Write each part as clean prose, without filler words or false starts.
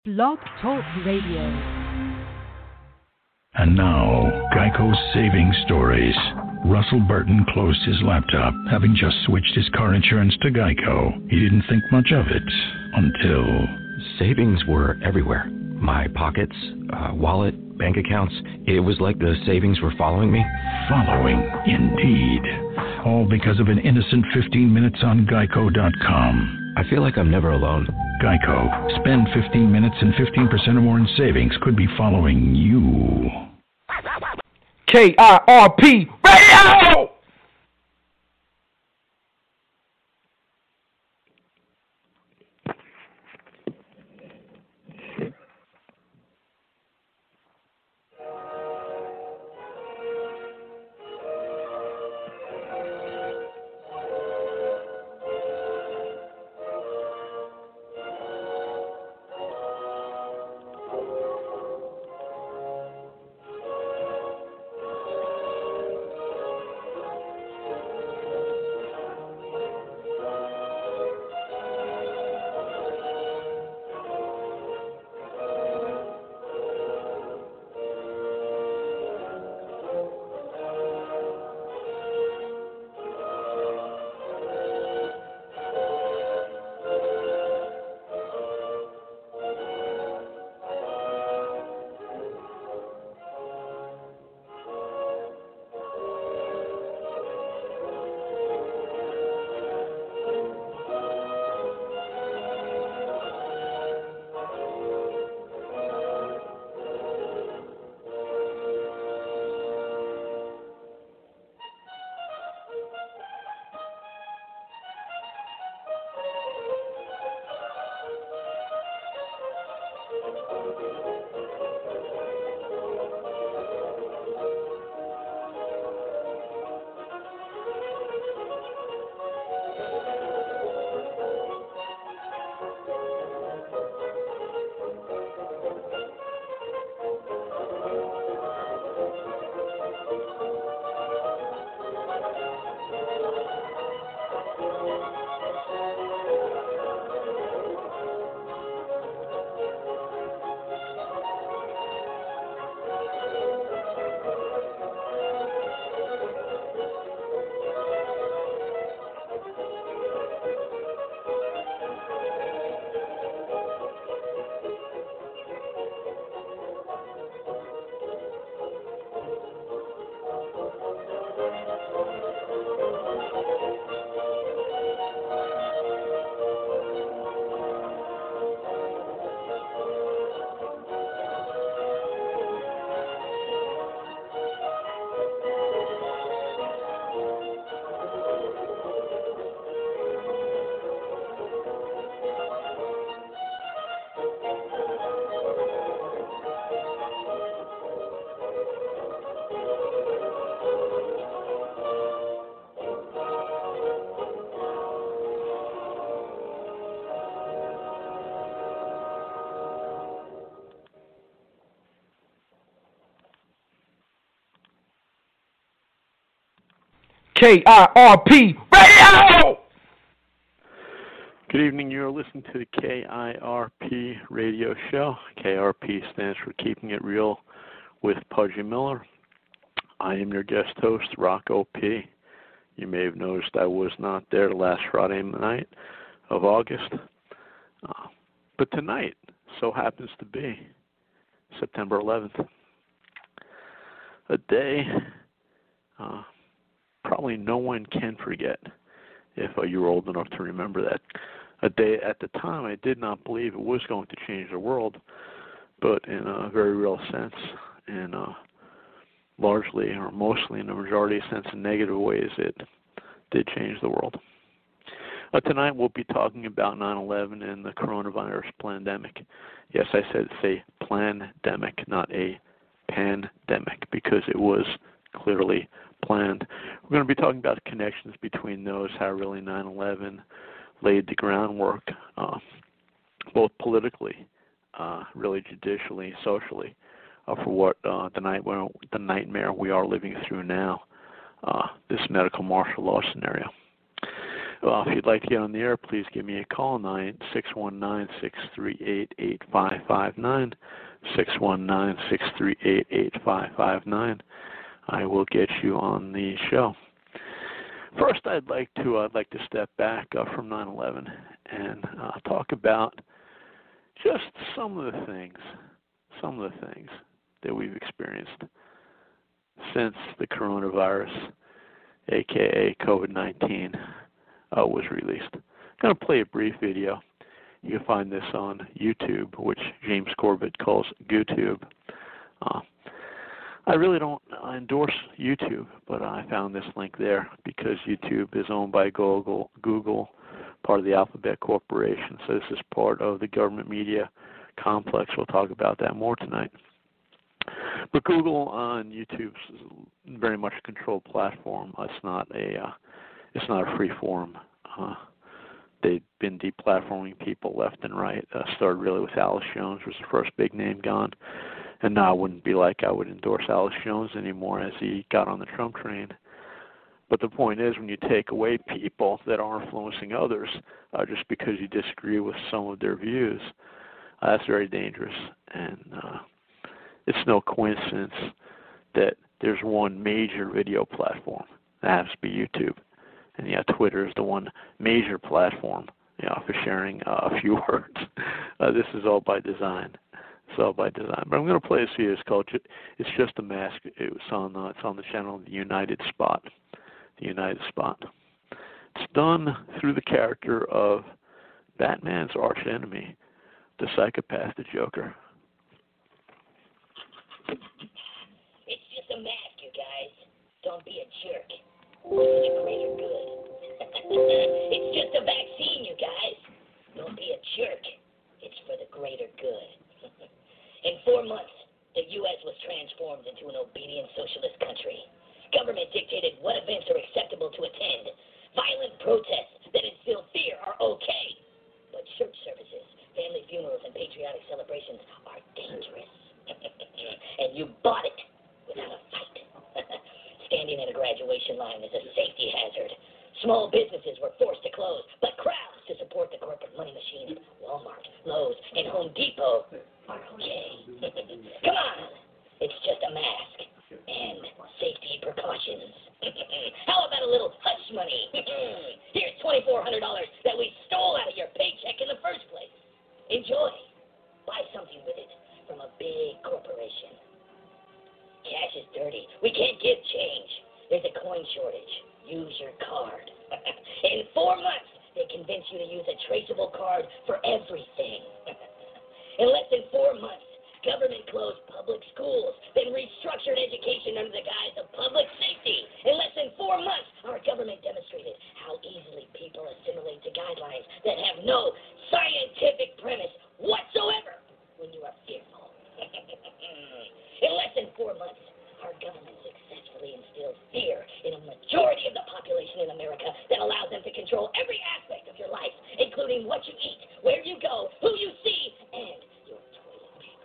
Blog Talk Radio. And now, Geico's Saving Stories. Russell Burton closed his laptop, having just switched his car insurance to Geico. He didn't think much of it until... Savings were everywhere. My pockets, wallet, bank accounts. It was like the savings were following me. Following, indeed. All because of an innocent 15 minutes on Geico.com. I feel like I'm never alone. Geico. Spend 15 minutes and 15% or more in savings could be following you. KIRP Radio! KIRP Radio! Good evening. You're listening to the KIRP radio show. KIRP stands for Keeping It Real with Pudgy Miller. I am your guest host, Rocco P. You may have noticed I was not there last Friday night of August. But tonight so happens to be September 11th. A day probably no one can forget, if you were old enough to remember that. A day at the time I did not believe it was going to change the world, but in a very real sense, and largely or mostly in a majority of sense in negative ways, it did change the world. Tonight we'll be talking about 9/11 and the coronavirus pandemic. Yes, I said it's a plandemic, not a pandemic, because it was clearly planned. We're going to be talking about the connections between those, how really 9/11 laid the groundwork, both politically, really judicially, socially, for what the nightmare we are living through now, this medical martial law scenario. Well, if you'd like to get on the air, please give me a call, 619-638-8559, 619-638-8559. I will get you on the show. First, I'd like to step back from 9/11 and talk about just some of the things that we've experienced since the coronavirus, aka COVID-19, was released. I'm going to play a brief video. You can find this on YouTube, which James Corbett calls GooTube. I really don't endorse YouTube, but I found this link there because YouTube is owned by Google, part of the Alphabet Corporation, so this is part of the government media complex. We'll talk about that more tonight. But Google on YouTube is very much a controlled platform. It's not a free forum. They've been deplatforming people left and right. Started really with Alex Jones, was the first big name gone. And now I wouldn't be like I would endorse Alex Jones anymore as he got on the Trump train. But the point is, when you take away people that are influencing others just because you disagree with some of their views, that's very dangerous. And it's no coincidence that there's one major video platform. That happens to be YouTube. And Twitter is the one major platform, for sharing a few words. This is all by design. It's all by design. But I'm going to play this video. It's called "It's Just a Mask." It's on the channel The United Spot. The United Spot. It's done through the character of Batman's arch enemy, the psychopath, the Joker. It's just a mask, you guys. Don't be a jerk. It's for the greater good. It's just a vaccine, you guys. Don't be a jerk. It's for the greater good. In 4 months, the U.S. was transformed into an obedient socialist country. Government dictated what events are acceptable to attend. Violent protests that instill fear are okay. But church services, family funerals, and patriotic celebrations are dangerous. And you bought it without a fight. Standing in a graduation line is a safety hazard. Small businesses were forced to close, but crowds to support the corporate money machine at Walmart, Lowe's, and Home Depot are okay. Come on, it's just a mask and safety precautions. How about a little hush money? Here's $2,400 that we stole out of your paycheck in the first place. Enjoy. Buy something with it from a big corporation. Cash is dirty. We can't give change. There's a coin shortage. Use your card. In 4 months, they convince you to use a traceable card for everything. In less than 4 months, government closed public schools, then restructured education under the guise of public safety. In less than 4 months, our government demonstrated how easily people assimilate to guidelines that have no scientific premise whatsoever when you are fearful. In less than 4 months, our government successfully instilled fear in a majority of the population in America that allows them to control every aspect of your life, including what you eat, where you go, who you see, and your toilet paper.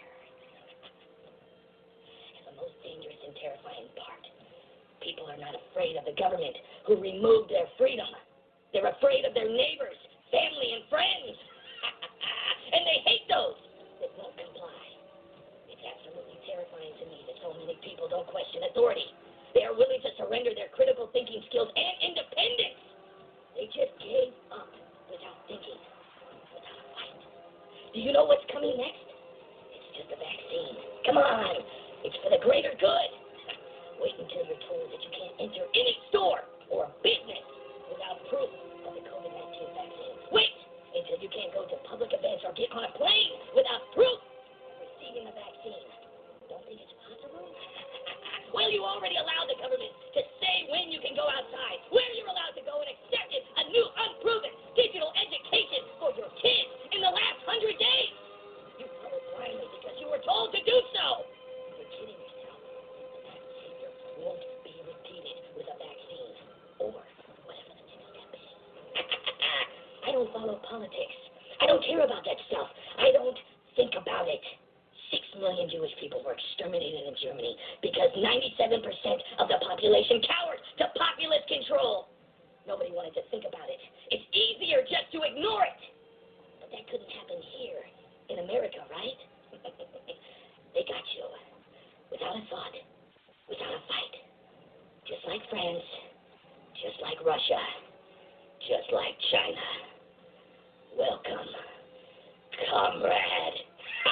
And the most dangerous and terrifying part, people are not afraid of the government who removed their freedom. They're afraid of their neighbors, family, and friends. And they hate those that won't comply. It's absolutely terrifying to me that so many people don't question authority. They are willing to surrender their critical thinking skills and independence. They just gave up without thinking, without a fight. Do you know what's coming next? It's just a vaccine. Come on. It's for the greater good. Wait until you're told that you can't enter any store or business without proof of the COVID-19 vaccine. Wait until you can't go to public events or get on a plane without proof of receiving the vaccine. Don't think it's possible? Well, you already allowed the government to say when you can go outside, where you're allowed to go, and accepted a new unproven digital education for your kids in the last 100 days. You followed blindly because you were told to do so. You're kidding yourself. That behavior won't be repeated with a vaccine or whatever the next step is. I don't follow politics. I don't care about that stuff. I don't think about it. 6 million Jewish people were exterminated in Germany because 97% of the population cowered to populist control. Nobody wanted to think about it. It's easier just to ignore it. But that couldn't happen here in America, right? They got you. Without a thought. Without a fight. Just like France. Just like Russia. Just like China. Welcome, comrade.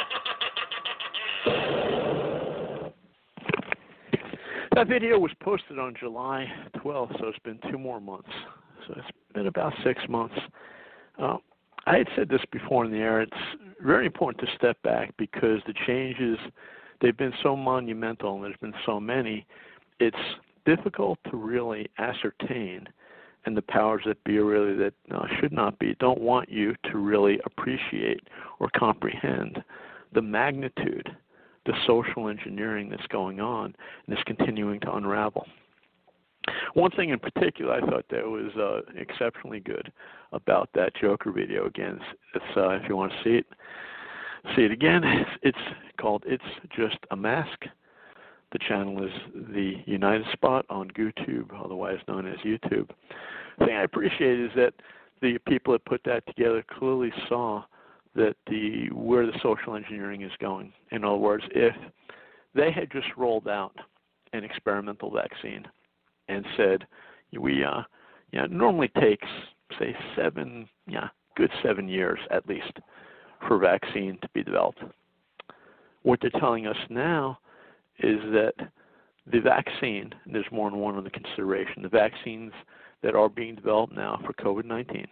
That video was posted on July 12th, so it's been 2 more months. So it's been about 6 months. I had said this before in the air. It's very important to step back because the changes, they've been so monumental and there's been so many, it's difficult to really ascertain, and the powers that be really that should not be, don't want you to really appreciate or comprehend the magnitude, the social engineering that's going on and is continuing to unravel. One thing in particular I thought that was exceptionally good about that Joker video. Again, it's if you want to see it again. It's called "It's Just a Mask." The channel is the United Spot on YouTube, otherwise known as YouTube. The thing I appreciate is that the people that put that together clearly saw that where the social engineering is going. In other words, if they had just rolled out an experimental vaccine and said, it normally takes, say, 7 years at least for a vaccine to be developed. What they're telling us now is that the vaccine, and there's more than one other consideration, the vaccines that are being developed now for COVID-19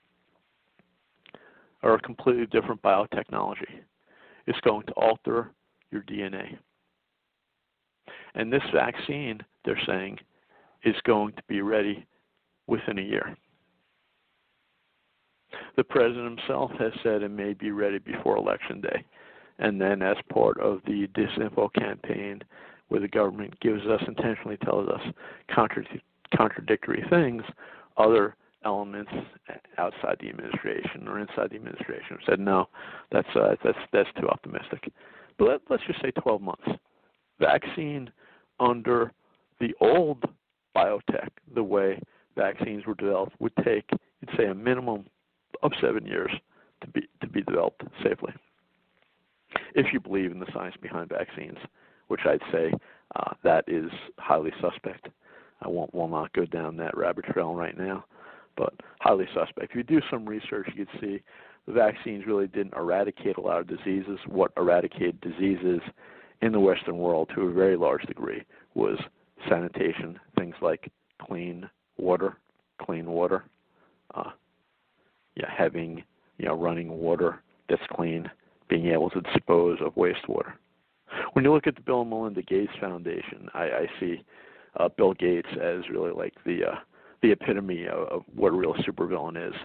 are a completely different biotechnology. It's going to alter your DNA. And this vaccine, they're saying, is going to be ready within a year. The president himself has said it may be ready before Election Day. And then as part of the disinfo campaign where the government intentionally tells us contradictory things, other elements outside the administration or inside the administration have said, no, that's too optimistic. But let's just say 12 months. Vaccine under the old biotech, the way vaccines were developed, would take, you'd say, a minimum of 7 years to be developed safely. If you believe in the science behind vaccines, which I'd say that is highly suspect. I will not go down that rabbit trail right now, but highly suspect. If you do some research, you can see the vaccines really didn't eradicate a lot of diseases. What eradicated diseases in the Western world to a very large degree was sanitation, things like clean water, having running water that's clean, being able to dispose of wastewater. When you look at the Bill and Melinda Gates Foundation, I see Bill Gates as really like the epitome of what a real supervillain is.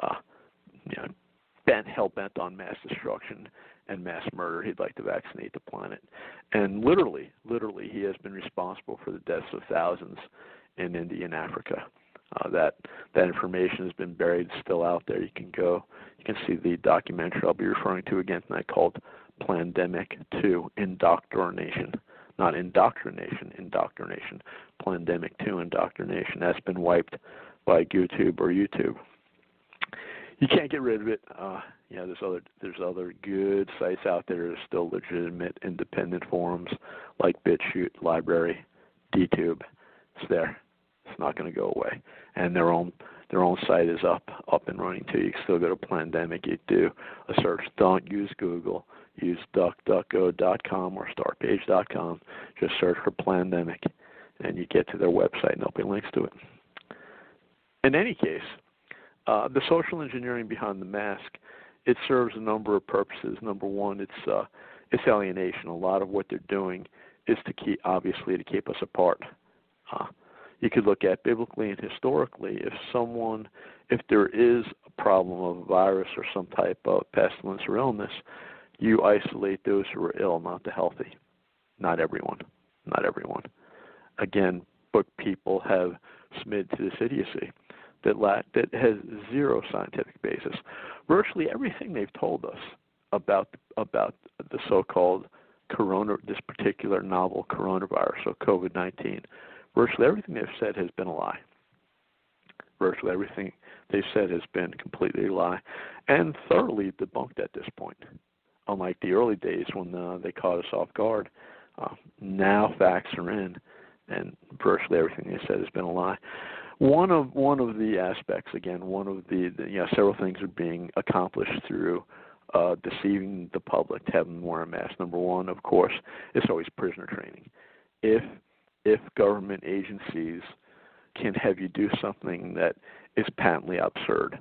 Hell-bent on mass destruction and mass murder. He'd like to vaccinate the planet. And literally, he has been responsible for the deaths of thousands in India and Africa. That information has been buried, still out there. You can see the documentary I'll be referring to again tonight called Plandemic 2, Indoctrination. Not indoctrination, indoctrination. Plandemic 2, Indoctrination. That's been wiped by YouTube or YouTube. You can't get rid of it. There's other good sites out there that are still legitimate, independent forums like BitChute, Library, DTube. It's there. It's not going to go away. And their own site is up and running too. You can still go to Plandemic. You do a search. Don't use Google. Use DuckDuckGo.com or StartPage.com. Just search for Plandemic, and you get to their website, and there'll be links to it. In any case, the social engineering behind the mask, it serves a number of purposes. Number one, it's alienation. A lot of what they're doing is to keep us apart. You could look at biblically and historically, if there is a problem of a virus or some type of pestilence or illness, you isolate those who are ill, not the healthy. Not everyone. Again, book people have submitted to this idiocy that has zero scientific basis. Virtually everything they've told us about the so-called this particular novel coronavirus, or COVID-19, virtually everything they've said has been a lie. Virtually everything they've said has been completely a lie and thoroughly debunked at this point. Unlike the early days when they caught us off guard, now facts are in, and virtually everything they said has been a lie. One of the aspects, again, one of the several things are being accomplished through deceiving the public to have them wear a mask. Number one, of course, is always prisoner training. If government agencies can have you do something that is patently absurd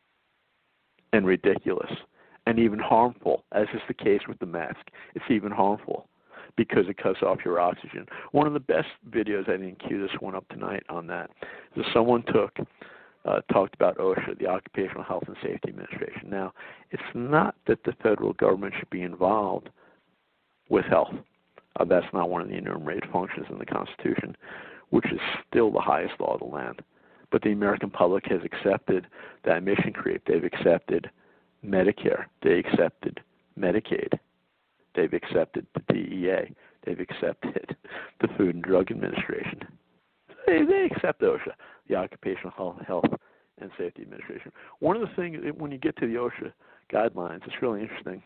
and ridiculous and even harmful, as is the case with the mask, it's even harmful because it cuts off your oxygen. One of the best videos, I didn't cue this one up tonight on that, is someone talked about OSHA, the Occupational Health and Safety Administration. Now, it's not that the federal government should be involved with health. That's not one of the enumerated functions in the Constitution, which is still the highest law of the land. But the American public has accepted that mission creep. They've accepted Medicare. They accepted Medicaid. They've accepted the DEA. They've accepted the Food and Drug Administration. They accept OSHA, the Occupational Health and Safety Administration. One of the things, when you get to the OSHA guidelines, it's really interesting.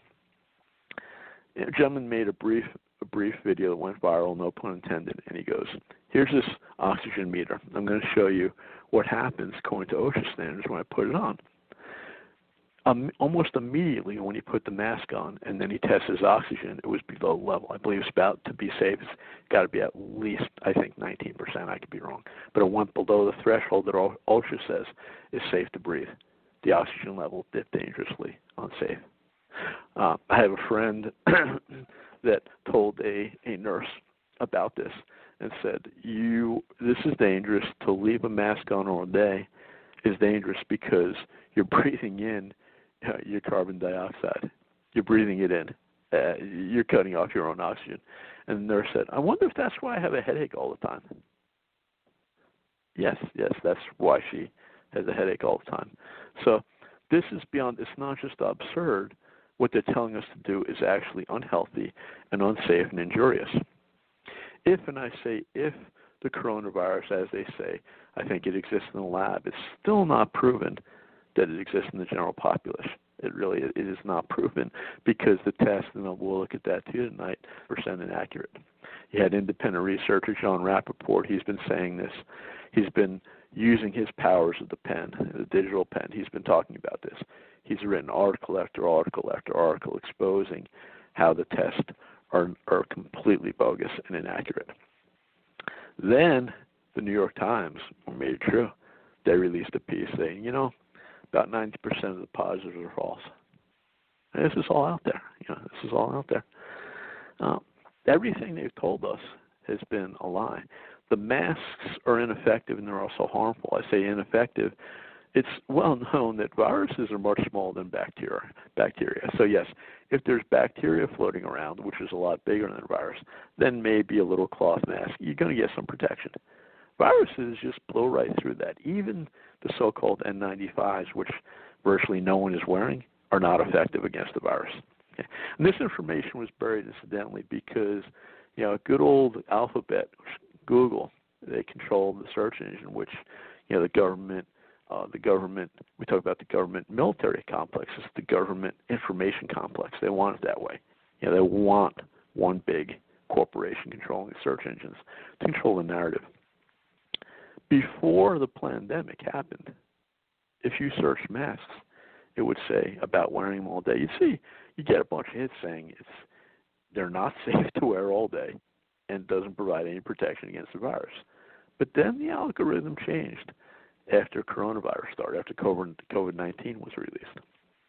A gentleman made a brief video that went viral, no pun intended, and he goes, here's this oxygen meter. I'm going to show you what happens according to OSHA standards when I put it on. Almost immediately when he put the mask on and then he tests his oxygen, it was below level. I believe it's about, to be safe, it's got to be at least, I think, 19%. I could be wrong. But it went below the threshold that OSHA says is safe to breathe. The oxygen level dipped dangerously unsafe. I have a friend that told a nurse about this and said, this is dangerous. To leave a mask on all day is dangerous because you're breathing in your carbon dioxide. You're breathing it in. You're cutting off your own oxygen. And the nurse said, I wonder if that's why I have a headache all the time. Yes, that's why she has a headache all the time. So this is beyond, it's not just absurd. What they're telling us to do is actually unhealthy and unsafe and injurious. If, and I say if, the coronavirus, as they say, I think it exists in the lab, it's still not proven that it exists in the general populace. It is not proven because the test, and we'll look at that too tonight, percent inaccurate. You had independent researcher John Rappaport. He's been saying this. He's been using his powers of the pen, the digital pen. He's been talking about this. He's written article after article after article exposing how the tests are completely bogus and inaccurate. Then the New York Times made it true. They released a piece saying, about 90% of the positives are false. And this is all out there. This is all out there. Everything they've told us has been a lie. The masks are ineffective and they're also harmful. I say ineffective. It's well known that viruses are much smaller than bacteria. So yes, if there's bacteria floating around, which is a lot bigger than a virus, then maybe a little cloth mask, you're going to get some protection. Viruses just blow right through that. Even the so-called N95s, which virtually no one is wearing, are not effective against the virus. Okay. And this information was buried incidentally because, good old Alphabet, Google, they control the search engine, which, the government, we talk about the government military complex, it's the government information complex. They want it that way. They want one big corporation controlling the search engines to control the narrative. Before the pandemic happened, if you search masks, it would say about wearing them all day. You get a bunch of hits saying they're not safe to wear all day and doesn't provide any protection against the virus. But then the algorithm changed after coronavirus started, after COVID-19 was released.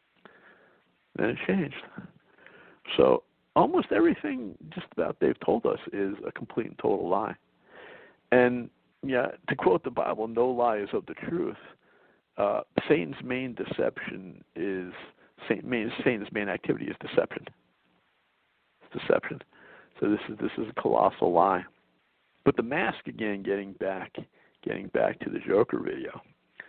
Then it changed. So almost everything just about they've told us is a complete and total lie. And to quote the Bible, no lie is of the truth. Satan's main deception is Satan's main activity is deception. It's deception. So this is a colossal lie. But the mask again, getting back to the Joker video.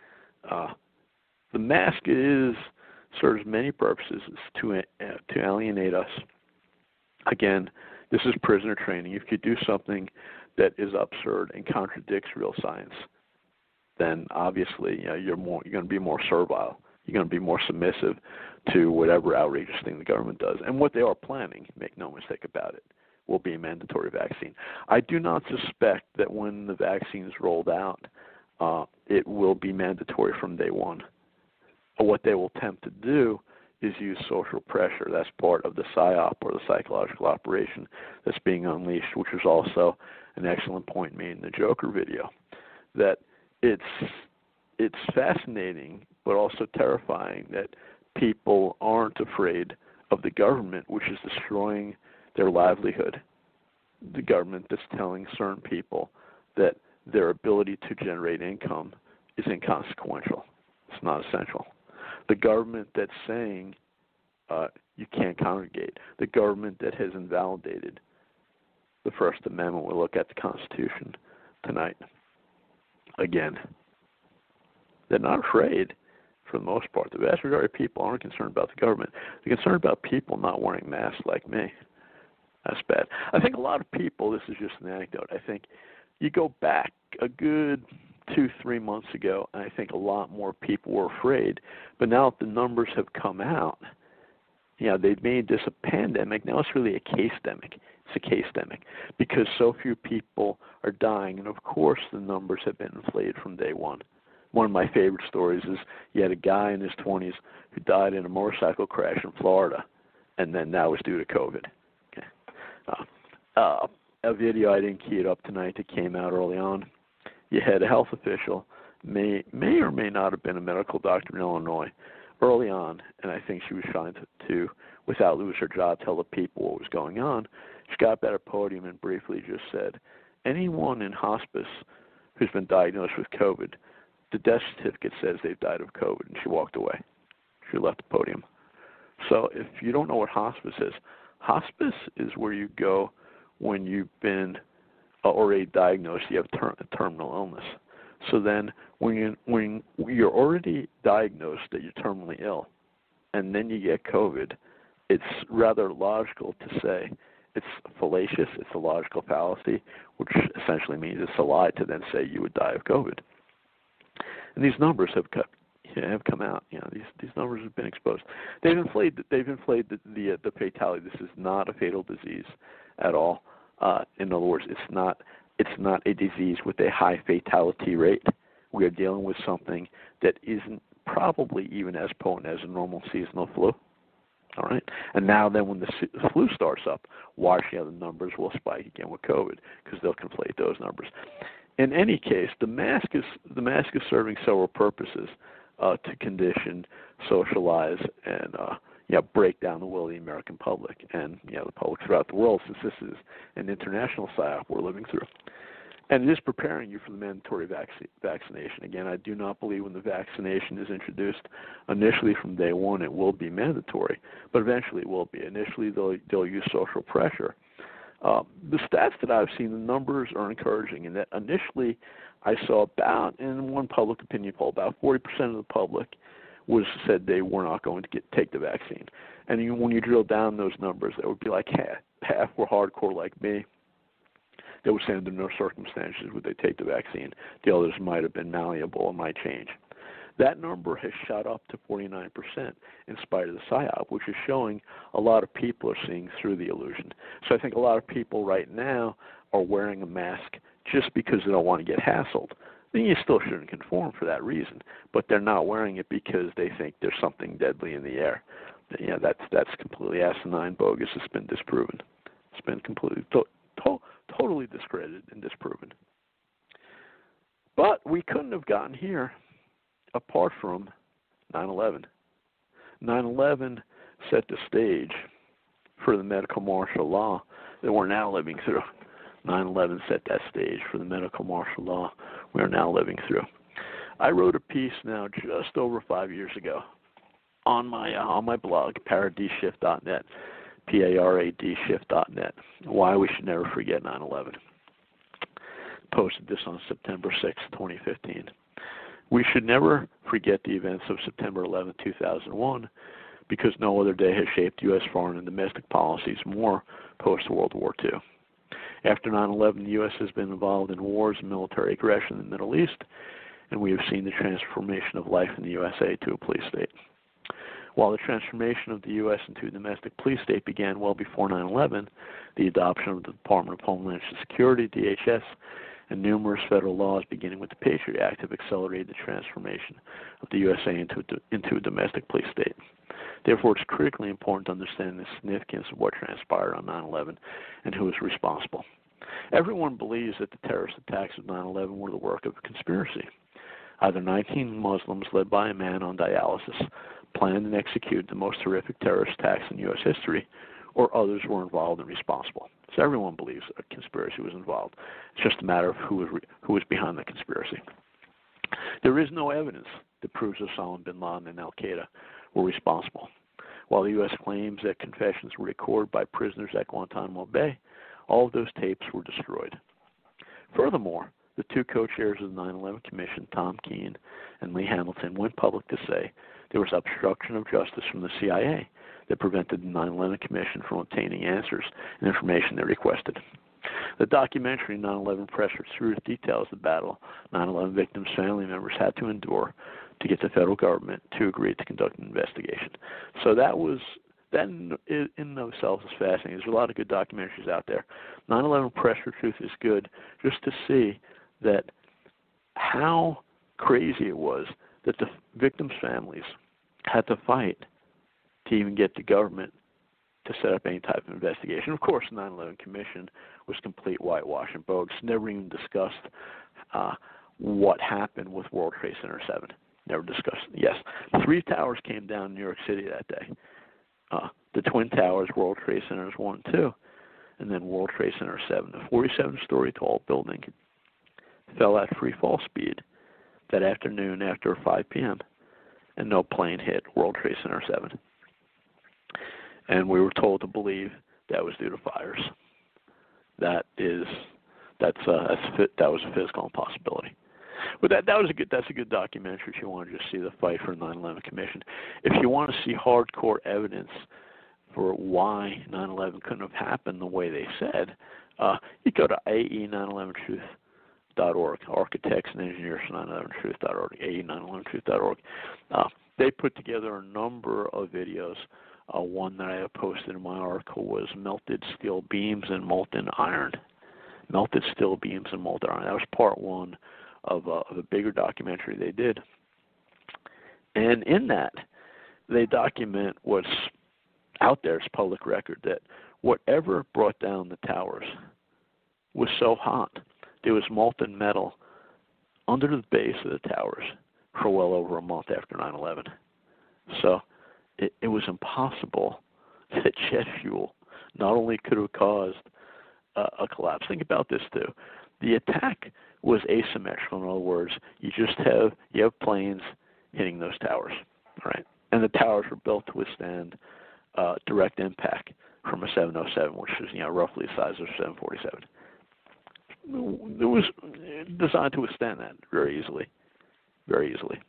The mask serves many purposes to alienate us. Again, this is prisoner training. If you do something that is absurd and contradicts real science, then obviously you're going to be more servile. You're going to be more submissive to whatever outrageous thing the government does. And what they are planning, make no mistake about it, will be a mandatory vaccine. I do not suspect that when the vaccine is rolled out, it will be mandatory from day one. But what they will attempt to do is use social pressure. That's part of the PSYOP, or the psychological operation, that's being unleashed, which is also an excellent point made in the Joker video. That it's fascinating, but also terrifying that people aren't afraid of the government, which is destroying their livelihood. The government that's telling certain people that their ability to generate income is inconsequential. It's not essential. The government that's saying you can't congregate. The government that has invalidated the First Amendment. We'll look at the Constitution tonight. Again, they're not afraid for the most part. The vast majority of people aren't concerned about the government. They're concerned about people not wearing masks like me. That's bad. I think a lot of people, this is just an anecdote, I think you go back a good 2-3 months ago, and I think a lot more people were afraid. But now that the numbers have come out, they've made this a pandemic. Now it's really a case-demic. It's a case-demic because so few people are dying, and of course the numbers have been inflated from day one. One of my favorite stories is you had a guy in his 20s who died in a motorcycle crash in Florida, and then that was due to COVID. Okay. A video, I didn't key it up tonight, that came out early on. You had a health official, may or may not have been a medical doctor in Illinois, early on, and I think she was trying to without losing her job, tell the people what was going on. She got up at a podium and briefly just said, anyone in hospice who's been diagnosed with COVID, the death certificate says they've died of COVID, and she walked away. She left the podium. So if you don't know what hospice is where you go when you've been already diagnosed, you have a terminal illness. So then when you're already diagnosed that you're terminally ill, and then you get COVID, it's rather logical to say it's fallacious, it's a logical fallacy, which essentially means it's a lie to then say you would die of COVID. And these numbers have come out. These numbers have been exposed. They've inflated the fatality. This is not a fatal disease at all. In other words, it's not a disease with a high fatality rate. We are dealing with something that isn't probably even as potent as a normal seasonal flu. All right, and now then when the flu starts up, watch the numbers will spike again with COVID because they'll conflate those numbers. In any case, the mask is serving several purposes to condition, socialize, and break down the will of the American public and the public throughout the world, since this is an international PSYOP we're living through. And it is preparing you for the mandatory vaccination. Again, I do not believe when the vaccination is introduced initially from day one it will be mandatory, but eventually it will be. Initially they'll use social pressure. The stats that I've seen, the numbers are encouraging in that initially I saw about, in one public opinion poll, about 40% of the public said they were not going to take the vaccine. And when you drill down those numbers, that would be like half were hardcore like me. They would say under no circumstances would they take the vaccine. The others might have been malleable and might change. That number has shot up to 49% in spite of the PSYOP, which is showing a lot of people are seeing through the illusion. So I think a lot of people right now are wearing a mask just because they don't want to get hassled. Then you still shouldn't conform for that reason, but they're not wearing it because they think there's something deadly in the air. That's completely asinine, bogus. It's been disproven. It's been completely totally discredited and disproven. But we couldn't have gotten here apart from 9/11. 9/11 set the stage for the medical martial law that we're now living through. 9/11 set that stage for the medical martial law we are now living through. I wrote a piece now just over 5 years ago on my blog, paradshift.net, PARADshift.net, why we should never forget 9/11. Posted this on September 6, 2015. We should never forget the events of September 11, 2001, because no other day has shaped U.S. foreign and domestic policies more post-World War II. After 9/11, the U.S. has been involved in wars and military aggression in the Middle East, and we have seen the transformation of life in the USA to a police state. While the transformation of the U.S. into a domestic police state began well before 9/11, the adoption of the Department of Homeland Security, DHS, and numerous federal laws, beginning with the Patriot Act, have accelerated the transformation of the USA into a domestic police state. Therefore, it's critically important to understand the significance of what transpired on 9/11 and who is responsible. Everyone believes that the terrorist attacks of 9/11 were the work of a conspiracy. Either 19 Muslims led by a man on dialysis planned and executed the most horrific terrorist attacks in U.S. history, or others were involved and responsible. So everyone believes a conspiracy was involved. It's just a matter of who was behind the conspiracy. There is no evidence that proves Osama bin Laden and al-Qaeda were responsible. While the U.S. claims that confessions were recorded by prisoners at Guantanamo Bay, all of those tapes were destroyed. Furthermore, the two co-chairs of the 9/11 Commission, Tom Keene and Lee Hamilton, went public to say there was obstruction of justice from the CIA that prevented the 9/11 Commission from obtaining answers and information they requested. The documentary 9/11 Pressure through the details the battle 9/11 victims' family members had to endure to get the federal government to agree to conduct an investigation. So that in and of itself is fascinating. There's a lot of good documentaries out there. 9/11 Pressure Truth is good just to see that how crazy it was that the victims' families had to fight to even get the government to set up any type of investigation. Of course, the 9/11 Commission was complete whitewash and bogus. Never even discussed what happened with World Trade Center 7. Never discussed it. Yes, 3 towers came down in New York City that day. The Twin Towers, World Trade Centers 1 and 2, and then World Trade Center 7. The 47-story tall building fell at free fall speed that afternoon after 5 p.m., and no plane hit World Trade Center 7. And we were told to believe that was due to fires. That was a physical impossibility. But that's a good documentary if you want to just see the fight for the 9/11 Commission. If you want to see hardcore evidence for why 9/11 couldn't have happened the way they said, you go to ae911truth.org, architects and engineers for 911truth.org, ae911truth.org. They put together a number of videos. One that I have posted in my article was melted steel beams and molten iron. Melted steel beams and molten iron. That was part one of a bigger documentary they did. And in that, they document what's out there as public record, that whatever brought down the towers was so hot, there was molten metal under the base of the towers for well over a month after 9/11. So it was impossible that jet fuel not only could have caused a collapse. Think about this too. The attack was asymmetrical. In other words, you have planes hitting those towers, right? And the towers were built to withstand direct impact from a 707, which is roughly the size of a 747. It was designed to withstand that very easily, very easily.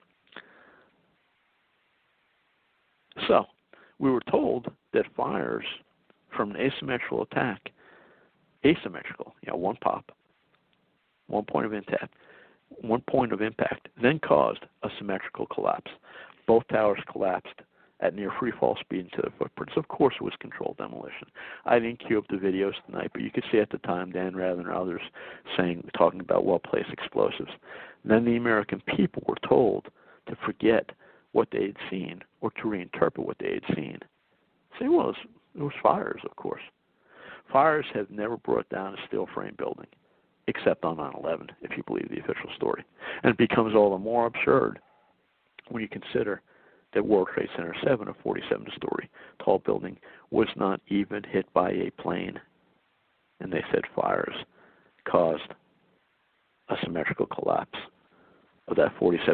So we were told that fires from an asymmetrical attack, one pop, 1 point of impact, then caused a symmetrical collapse. Both towers collapsed at near free fall speed into their footprints. Of course, it was controlled demolition. I didn't cue up the videos tonight, but you could see at the time Dan Rather and others talking about well-placed explosives. And then the American people were told to forget what they had seen or to reinterpret what they had seen. Say, well, it was fires, of course. Fires have never brought down a steel frame building, except on 9/11, if you believe the official story. And it becomes all the more absurd when you consider that World Trade Center 7, a 47-story tall building, was not even hit by a plane. And they said fires caused a symmetrical collapse of that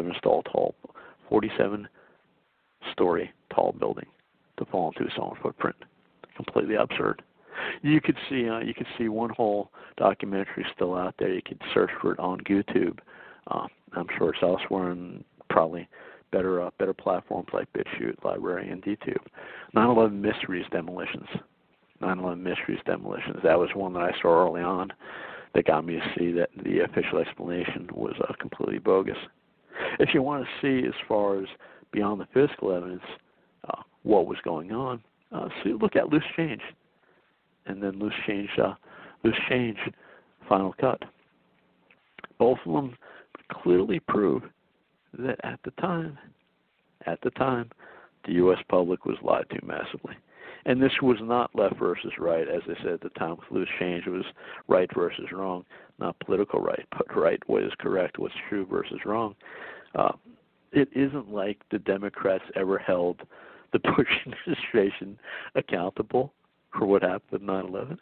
47-story tall building to fall into its own footprint. Completely absurd. You could see one whole documentary still out there. You could search for it on YouTube. I'm sure it's elsewhere, and probably better platforms like BitChute, Library, and DTube. 9/11 Mysteries Demolitions. 9/11 Mysteries Demolitions. That was one that I saw early on that got me to see that the official explanation was completely bogus. If you want to see as far as beyond the physical evidence what was going on, so you look at Loose Change, and then Loose Change Final Cut. Both of them clearly prove that at the time, the U.S. public was lied to massively. And this was not left versus right. As I said at the time with Loose Change, it was right versus wrong, not political right, but right, what is correct, what's true versus wrong. It isn't like the Democrats ever held the Bush administration accountable for what happened at 9/11.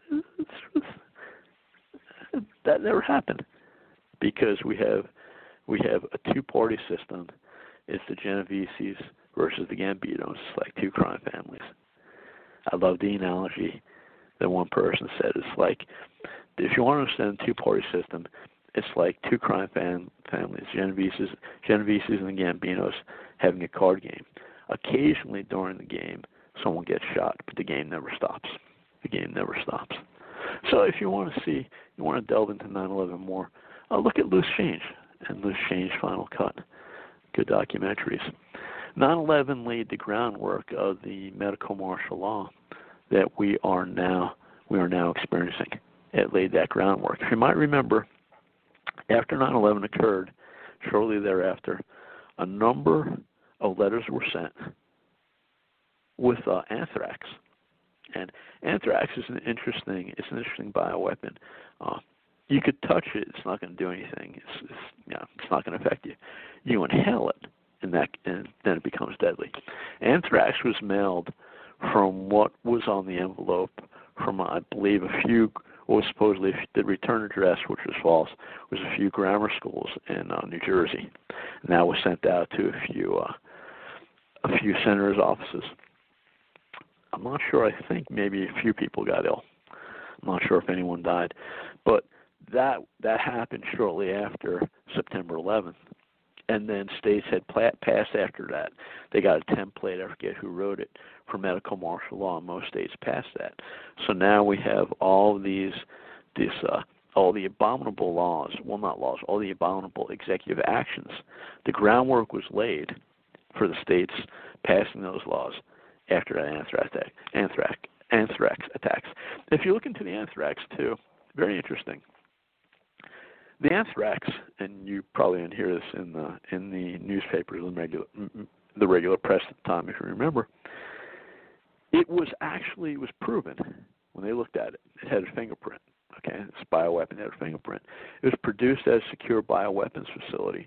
That never happened, because we have a two-party system. It's the Genoveses versus the Gambinos. It's like two crime families. I love the analogy that one person said. It's like, if you want to understand the two-party system, it's like two crime families, Genoveses and the Gambinos, having a card game. Occasionally during the game, someone gets shot, but the game never stops. The game never stops. So if you want to see, you want to delve into 9/11 more, look at Loose Change and Loose Change Final Cut. Good documentaries. 9/11 laid the groundwork of the medical martial law that we are now experiencing. It laid that groundwork. If you might remember, after 9/11 occurred, shortly thereafter, a number of letters were sent with anthrax. And anthrax is an interesting bioweapon. You could touch it; it's not going to do anything. It's not going to affect you. You inhale it, and then it becomes deadly. Anthrax was mailed from what was on the envelope from, I believe, what was supposedly the return address, which was false, was a few grammar schools in New Jersey, and that was sent out to a few senators' offices. I'm not sure. I think maybe a few people got ill. I'm not sure if anyone died, but that happened shortly after September 11th, and then states had passed after that. They got a template. I forget who wrote it for medical martial law, and most states passed that. So now we have all the abominable laws. Well, not laws. All the abominable executive actions. The groundwork was laid for the states passing those laws after that anthrax attacks. If you look into the anthrax too, very interesting. The anthrax, and you probably didn't hear this in the newspapers and the regular press at the time, if you remember. It was proven when they looked at it. It had a fingerprint. Okay, this bioweapon had a fingerprint. It was produced at a secure bioweapons facility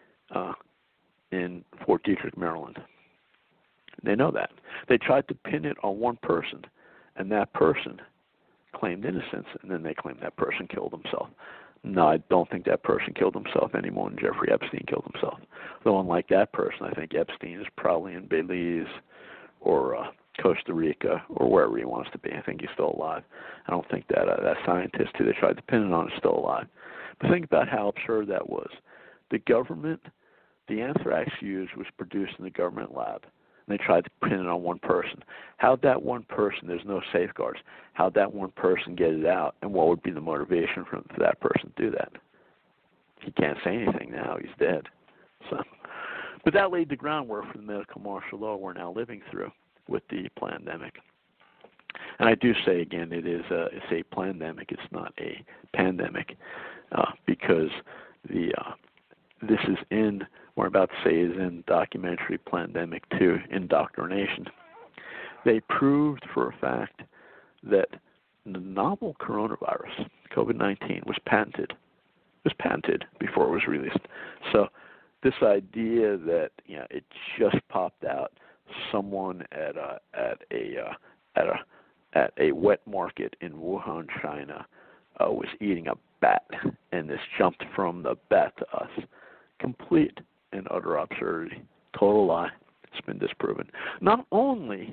in Fort Detrick, Maryland. They know that. They tried to pin it on one person, and that person claimed innocence, and then they claimed that person killed himself. No, I don't think that person killed himself any more than Jeffrey Epstein killed himself. Though unlike that person, I think Epstein is probably in Belize or Costa Rica or wherever he wants to be. I think he's still alive. I don't think that scientist who they tried to pin it on is still alive. But think about how absurd that was. The government, the anthrax used was produced in the government lab. They tried to pin it on one person. How'd that one person, there's no safeguards, how'd that one person get it out, and what would be the motivation for that person to do that? He can't say anything now, he's dead. But that laid the groundwork for the medical martial law we're now living through with the pandemic. And I do say again, it's a pandemic, it's not a pandemic, because this is in, what I'm about to say is in documentary Plandemic 2, Indoctrination. They proved for a fact that the novel coronavirus, COVID-19, was patented. It was patented before it was released. So this idea that it just popped out, someone at a wet market in Wuhan, China, was eating a bat, and this jumped from the bat to us. Complete and utter absurdity, total lie. It's been disproven. Not only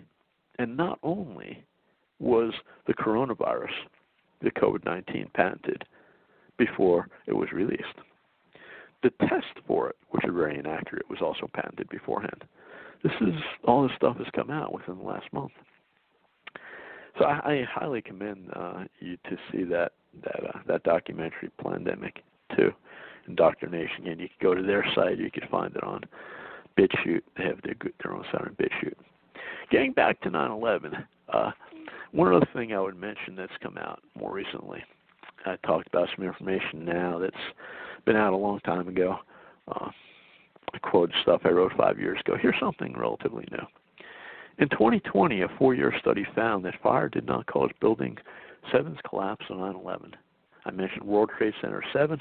was the coronavirus, the COVID-19, patented before it was released, the test for it, which are very inaccurate, was also patented beforehand. All this stuff has come out within the last month. So I highly commend you to see that documentary Plandemic 2, indoctrination. Again, you can go to their site. You can find it on BitChute. They have their own site on BitChute. Getting back to 9/11, one other thing I would mention that's come out more recently. I talked about some information now that's been out a long time ago. I quoted stuff I wrote 5 years ago. Here's something relatively new. In 2020, a 4-year study found that fire did not cause Building 7's collapse on 9/11. I mentioned World Trade Center 7,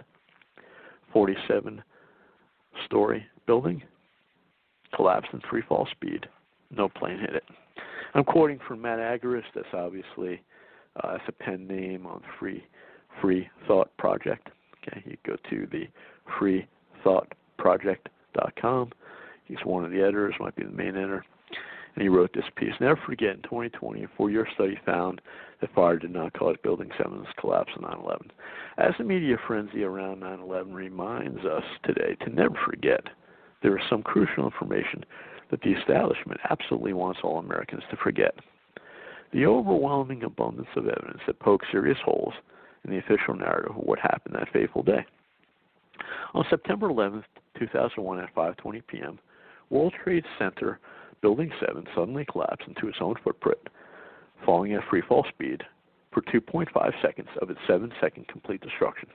47-story building, collapsed in free fall speed. No plane hit it. I'm quoting from Matt Agaris. That's obviously that's a pen name on Free Thought Project. Okay, you go to the freethoughtproject.com. He's one of the editors, might be the main editor, and he wrote this piece. Never forget, in 2020, a 4-year study found that fire did not cause Building 7's collapse on 9/11. As the media frenzy around 9/11 reminds us today to never forget, there is some crucial information that the establishment absolutely wants all Americans to forget. The overwhelming abundance of evidence that pokes serious holes in the official narrative of what happened that fateful day. On September 11, 2001 at 5:20 p.m., World Trade Center Building 7 suddenly collapsed into its own footprint, falling at free fall speed for 2.5 seconds of its 7-second complete destruction.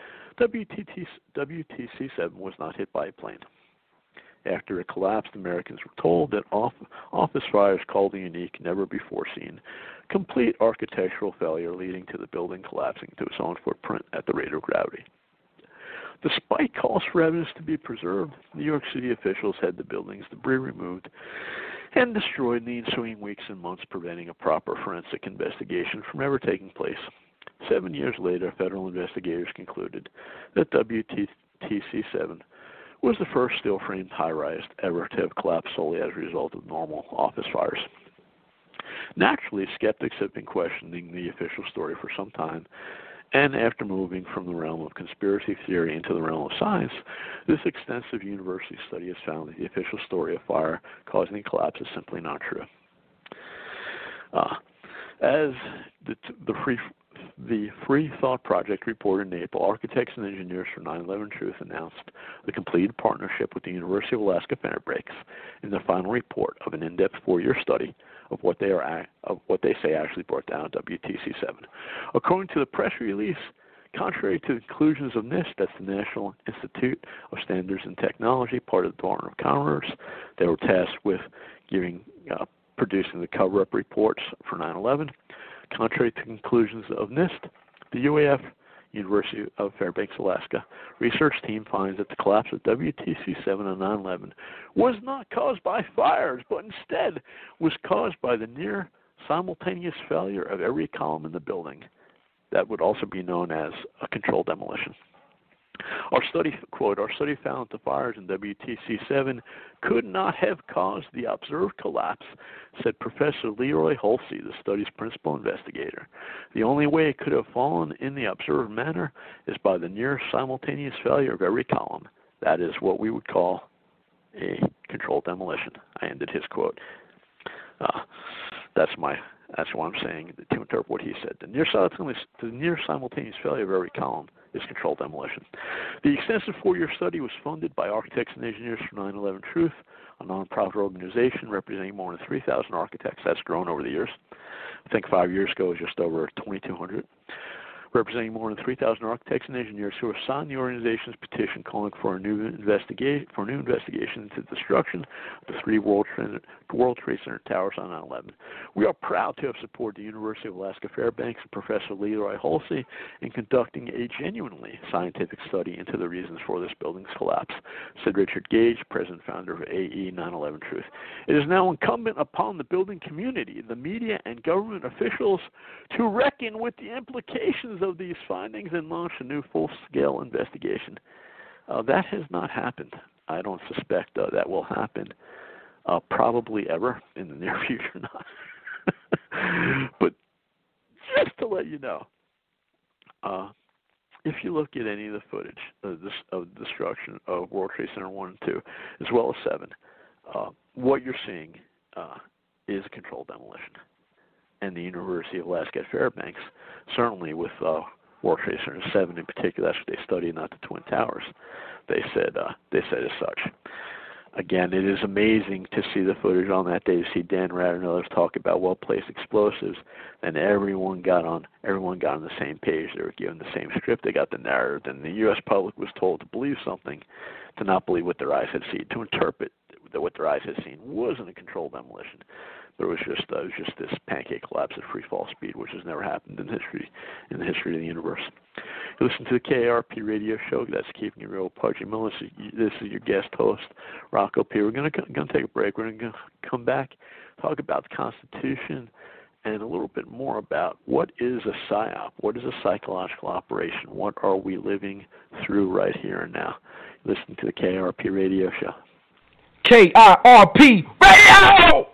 WTC-7 was not hit by a plane. After it collapsed, Americans were told that office fires called a unique, never-before-seen, complete architectural failure leading to the building collapsing to its own footprint at the rate of gravity. Despite calls for evidence to be preserved, New York City officials had the building's debris removed and destroyed in the ensuing weeks and months, preventing a proper forensic investigation from ever taking place. 7 years later, federal investigators concluded that WTC-7 was the first steel-framed high-rise ever to have collapsed solely as a result of normal office fires. Naturally, skeptics have been questioning the official story for some time, and after moving from the realm of conspiracy theory into the realm of science, this extensive university study has found that the official story of fire causing the collapse is simply not true. As the Free Thought Project reported in April, architects and engineers for 9/11 Truth announced the completed partnership with the University of Alaska Fairbanks in the final report of an in-depth 4-year study of what they say actually brought down WTC-7. According to the press release, contrary to the conclusions of NIST, that's the National Institute of Standards and Technology, part of the Department of Commerce, they were tasked with producing the cover-up reports for 9/11. Contrary to conclusions of NIST, the UAF, University of Fairbanks, Alaska, research team finds that the collapse of WTC-7 on 9/11 was not caused by fires, but instead was caused by the near simultaneous failure of every column in the building. That would also be known as a controlled demolition. Our study found that the fires in WTC-7 could not have caused the observed collapse, said Professor Leroy Hulsey, the study's principal investigator. The only way it could have fallen in the observed manner is by the near simultaneous failure of every column. That is what we would call a controlled demolition. I ended his quote. That's what I'm saying to interpret what he said. The near simultaneous failure of every column is controlled demolition. The extensive 4-year study was funded by Architects and Engineers for 9/11 Truth, a nonprofit organization representing more than 3,000 architects. That's grown over the years. I think 5 years ago it was just over 2,200. Representing more than 3,000 architects and engineers who have signed the organization's petition calling for a new investigation into the destruction of the 3 World Trade Center towers on 9/11. We are proud to have supported the University of Alaska Fairbanks and Professor Leroy Hulsey in conducting a genuinely scientific study into the reasons for this building's collapse, said Richard Gage, president and founder of AE 9/11 Truth. It is now incumbent upon the building community, the media, and government officials to reckon with the implications of these findings and launch a new full-scale investigation. That has not happened. I don't suspect that will happen probably ever in the near future. Not. But just to let you know, if you look at any of the footage of the destruction of World Trade Center 1 and 2, as well as 7, what you're seeing is a controlled demolition. And the University of Alaska at Fairbanks, certainly with World Trade Center 7 in particular. That's what they studied, not the Twin Towers. They said as such. Again, it is amazing to see the footage on that day, to see Dan Rather and others talk about well-placed explosives, and everyone got on the same page. They were given the same script. They got the narrative, and the U.S. public was told to believe something, to not believe what their eyes had seen, to interpret that what their eyes had seen wasn't a controlled demolition. But it was just this pancake collapse at free fall speed, which has never happened in the history of the universe. You listen to the KARP radio show. That's Keeping It Real, Pudgy Mill. This is your guest host, Rocco P. We're going to take a break. We're going to come back, talk about the Constitution, and a little bit more about what is a PSYOP, what is a psychological operation, what are we living through right here and now. Listen to the KARP radio show. KIRP Radio!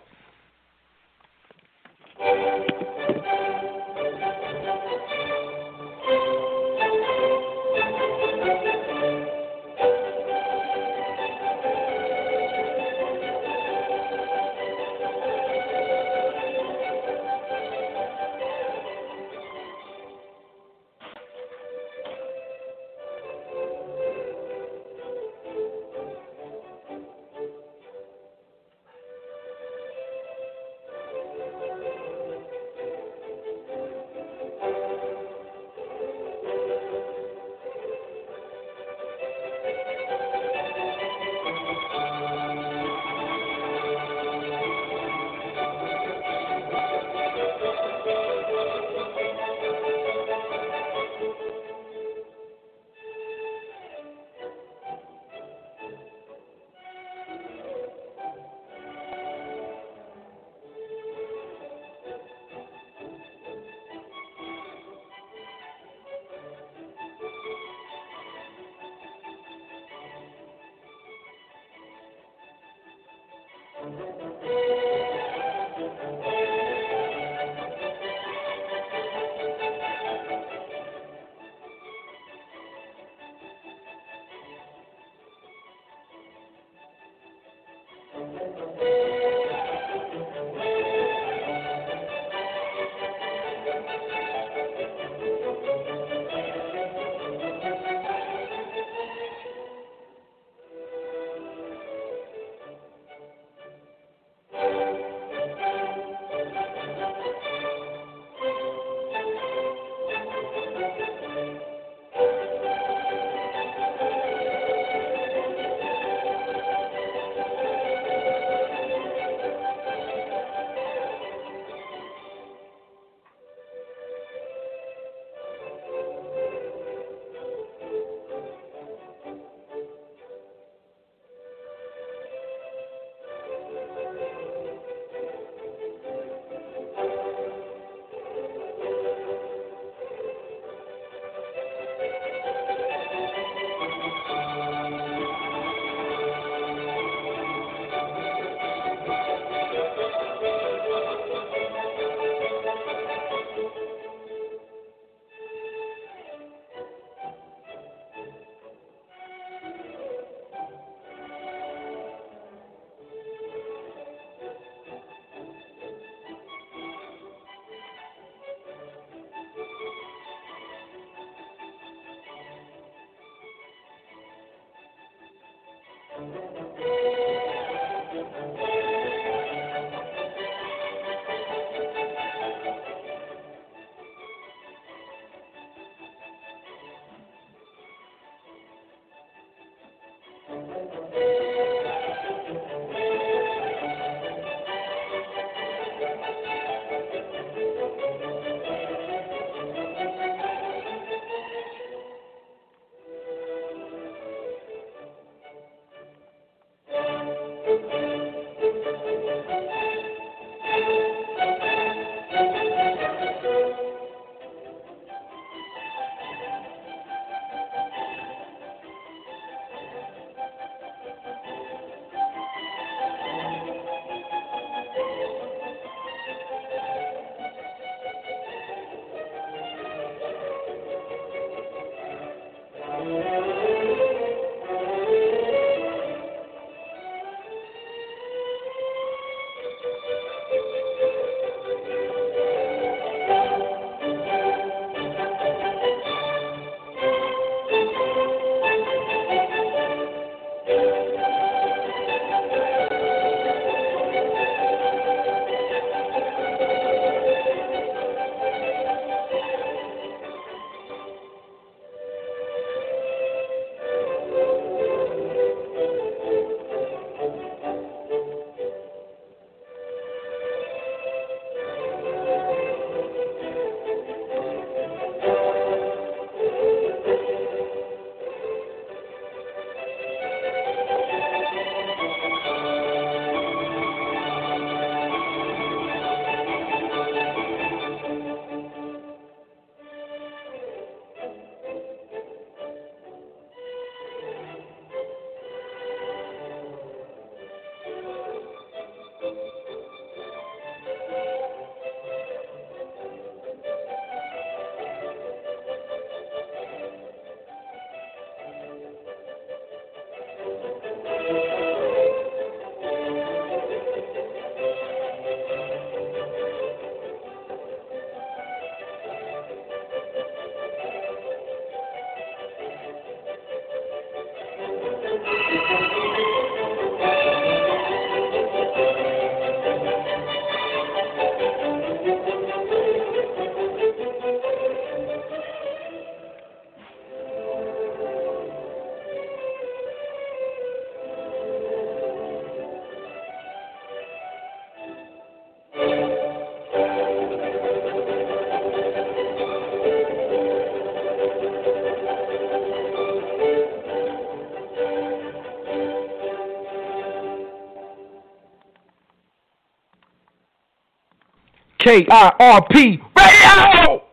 KIRP Radio!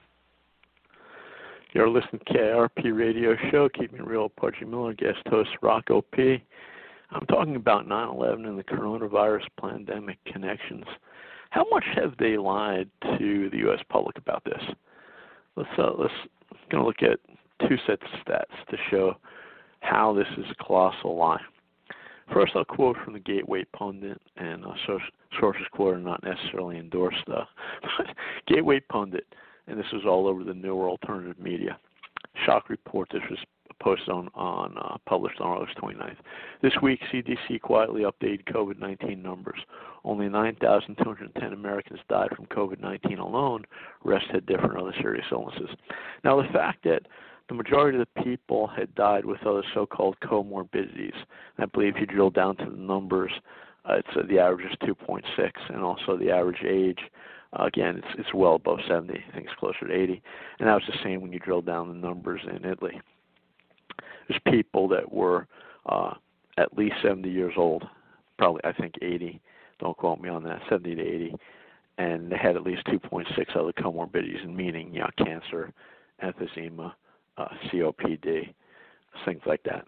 You're listening to KIRP Radio Show, Keeping It Real, Pudgy Miller, guest host Rocco P. I'm talking about 9/11 and the coronavirus pandemic connections. How much have they lied to the U.S. public about this? Let's going to look at two sets of stats to show how this is a colossal lie. First, I'll quote from the Gateway Pundit, and sources quoted are not necessarily endorsed. Gateway Pundit, and this was all over the newer alternative media. Shock report. This was posted published on August 29th. This week, CDC quietly updated COVID-19 numbers. Only 9,210 Americans died from COVID-19 alone. Rest had different other serious illnesses. Now, the fact that the majority of the people had died with other so-called comorbidities. And I believe if you drill down to the numbers, the average is 2.6, and also the average age, again, it's well above 70. I think it's closer to 80. And that was the same when you drill down the numbers in Italy. There's people that were at least 70 years old, probably I think 80. Don't quote me on that, 70 to 80, and they had at least 2.6 other comorbidities, meaning cancer, emphysema, COPD, things like that.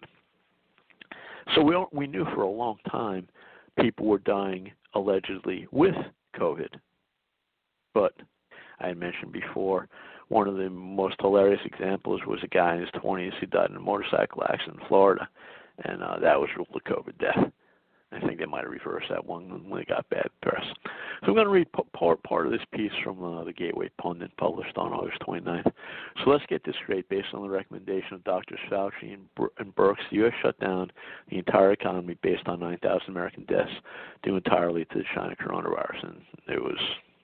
So we knew for a long time people were dying allegedly with COVID. But I had mentioned before, one of the most hilarious examples was a guy in his 20s who died in a motorcycle accident in Florida, and that was ruled a COVID death. I think they might have reversed that one when they got bad press. So I'm going to read part of this piece from the Gateway Pundit published on August 29th. So let's get this straight. Based on the recommendation of Drs. Fauci and Birx, the U.S. shut down the entire economy based on 9,000 American deaths due entirely to the China coronavirus. And it was,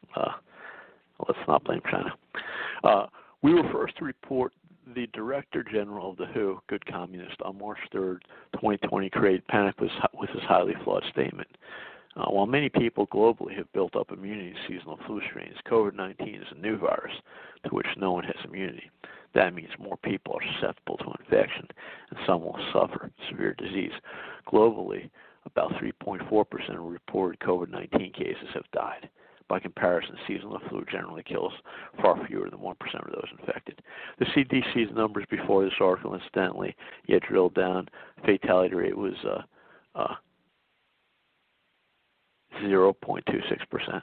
let's not blame China. We were first to report the Director General of the WHO, Good Communist, on March 3rd, 2020, created panic with his highly flawed statement. While many people globally have built up immunity to seasonal flu strains, COVID-19 is a new virus to which no one has immunity. That means more people are susceptible to infection, and some will suffer severe disease. Globally, about 3.4% of reported COVID-19 cases have died. By comparison, seasonal flu generally kills far fewer than 1% of those infected. The CDC's numbers before this article, incidentally, yet drilled down, fatality rate was 0.26%.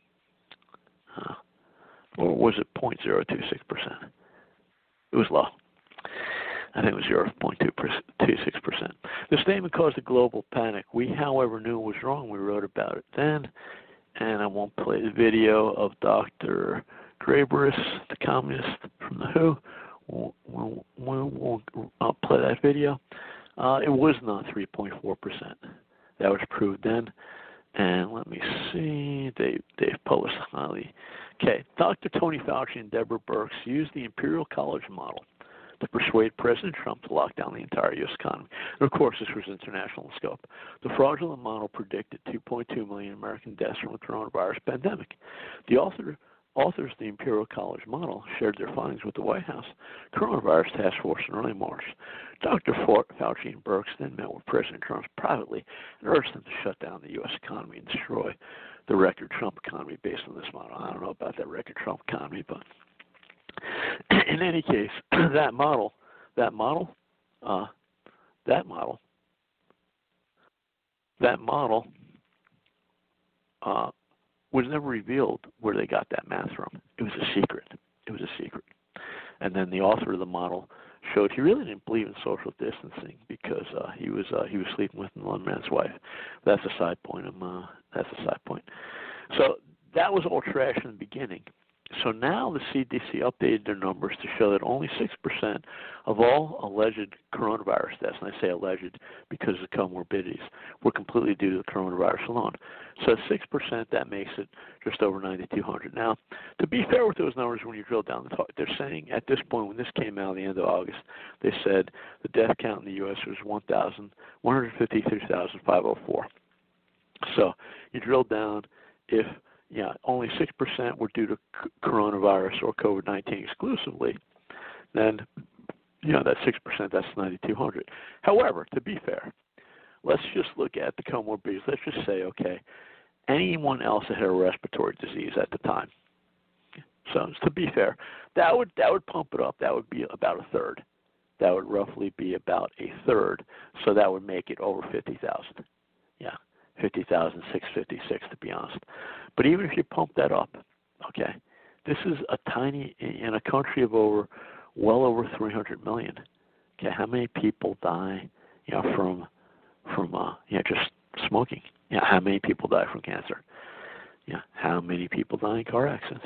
Or was it 0.026%? It was low. I think it was 0.226%. The statement caused a global panic. We, however, knew it was wrong. We wrote about it then. And I won't play the video of Dr. Graeberus, the communist from the WHO. I'll play that video. It was not 3.4%. That was proved then. And let me see. They've published highly. Okay, Dr. Tony Fauci and Deborah Birx used the Imperial College model to persuade President Trump to lock down the entire U.S. economy. And of course, this was international in scope. The fraudulent model predicted 2.2 million American deaths from the coronavirus pandemic. The authors of the Imperial College model shared their findings with the White House Coronavirus Task Force in early March. Dr. Fauci and Birx then met with President Trump privately and urged him to shut down the U.S. economy and destroy the record Trump economy based on this model. I don't know about that record Trump economy, but in any case, that model was never revealed where they got that math from. It was a secret. And then the author of the model showed he really didn't believe in social distancing because he was sleeping with one man's wife. That's a side point. So that was all trash in the beginning. So now the CDC updated their numbers to show that only 6% of all alleged coronavirus deaths, and I say alleged because of comorbidities, were completely due to the coronavirus alone. So 6%, that makes it just over 9,200. Now, to be fair with those numbers, when you drill down, they're saying at this point, when this came out at the end of August, they said the death count in the U.S. was 153,504. So you drill down, if only 6% were due to coronavirus or COVID-19 exclusively, then, that 6%, that's 9,200. However, to be fair, let's just look at the comorbidities. Let's just say, okay, anyone else that had a respiratory disease at the time. So to be fair, that would pump it up. That would be about a third. That would roughly be about a third. So that would make it over 50,000. Yeah, 50,656 to be honest. But even if you pump that up, okay, this is a tiny, in a country of well over 300 million. Okay, how many people die, from just smoking? How many people die from cancer? How many people die in car accidents?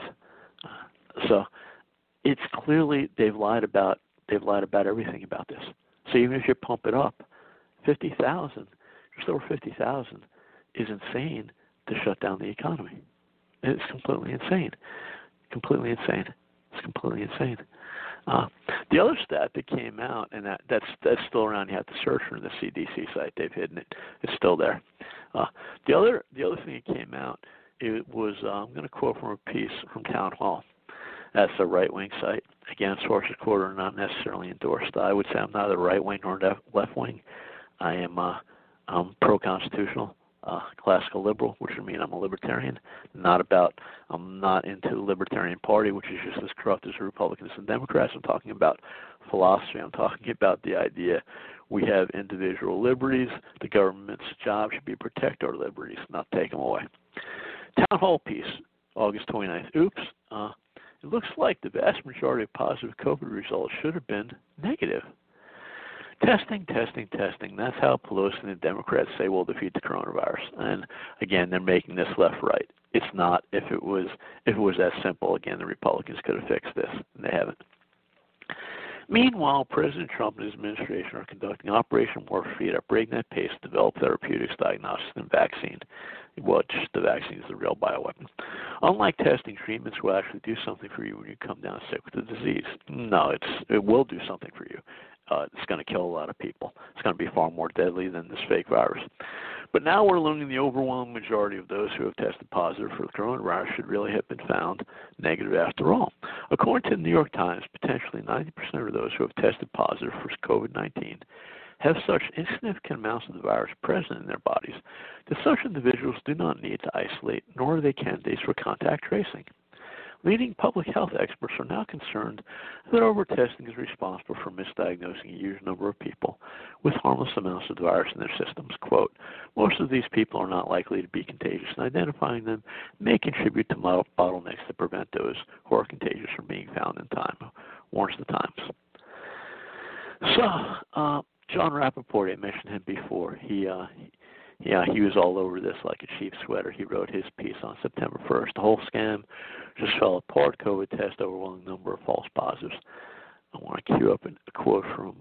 So it's clearly they've lied about everything about this. So even if you pump it up, 50,000, just over 50,000, is insane to shut down the economy. It's completely insane. Completely insane. It's completely insane. The other stat that came out, and that's still around. You have to search for the CDC site. They've hidden it. It's still there. The other thing that came out, it was I'm going to quote from a piece from Town Hall. That's a right-wing site. Again, sources quoted are not necessarily endorsed. I would say I'm neither right-wing nor left-wing. I am I'm pro-constitutional, classical liberal, which would mean I'm a libertarian. I'm not into the Libertarian Party, which is just as corrupt as the Republicans and Democrats. I'm talking about philosophy. I'm talking about the idea we have individual liberties. The government's job should be to protect our liberties, not take them away. Town Hall piece, August 29th. Oops. It looks like the vast majority of positive COVID results should have been negative. Testing. That's how Pelosi and the Democrats say we'll defeat the coronavirus. And again, they're making this left-right. It's not. If it was that simple, again, the Republicans could have fixed this, and they haven't. Meanwhile, President Trump and his administration are conducting Operation Warp Speed at breakneck pace to develop therapeutics, diagnostics, and vaccine. The vaccine is the real bioweapon. Unlike testing, treatments will actually do something for you when you come down sick with the disease. No, it will do something for you. It's going to kill a lot of people. It's going to be far more deadly than this fake virus. But now we're learning the overwhelming majority of those who have tested positive for the coronavirus should really have been found negative after all. According to the New York Times, potentially 90% of those who have tested positive for COVID-19 have such insignificant amounts of the virus present in their bodies that such individuals do not need to isolate, nor are they candidates for contact tracing. Leading public health experts are now concerned that over-testing is responsible for misdiagnosing a huge number of people with harmless amounts of the virus in their systems. Quote, most of these people are not likely to be contagious, and identifying them may contribute to bottlenecks that prevent those who are contagious from being found in time, warns the Times. So, John Rappaport, I mentioned him before. He was all over this like a cheap sweater. He wrote his piece on September 1st. The whole scam just fell apart. COVID test, overwhelming number of false positives. I want to cue up a quote from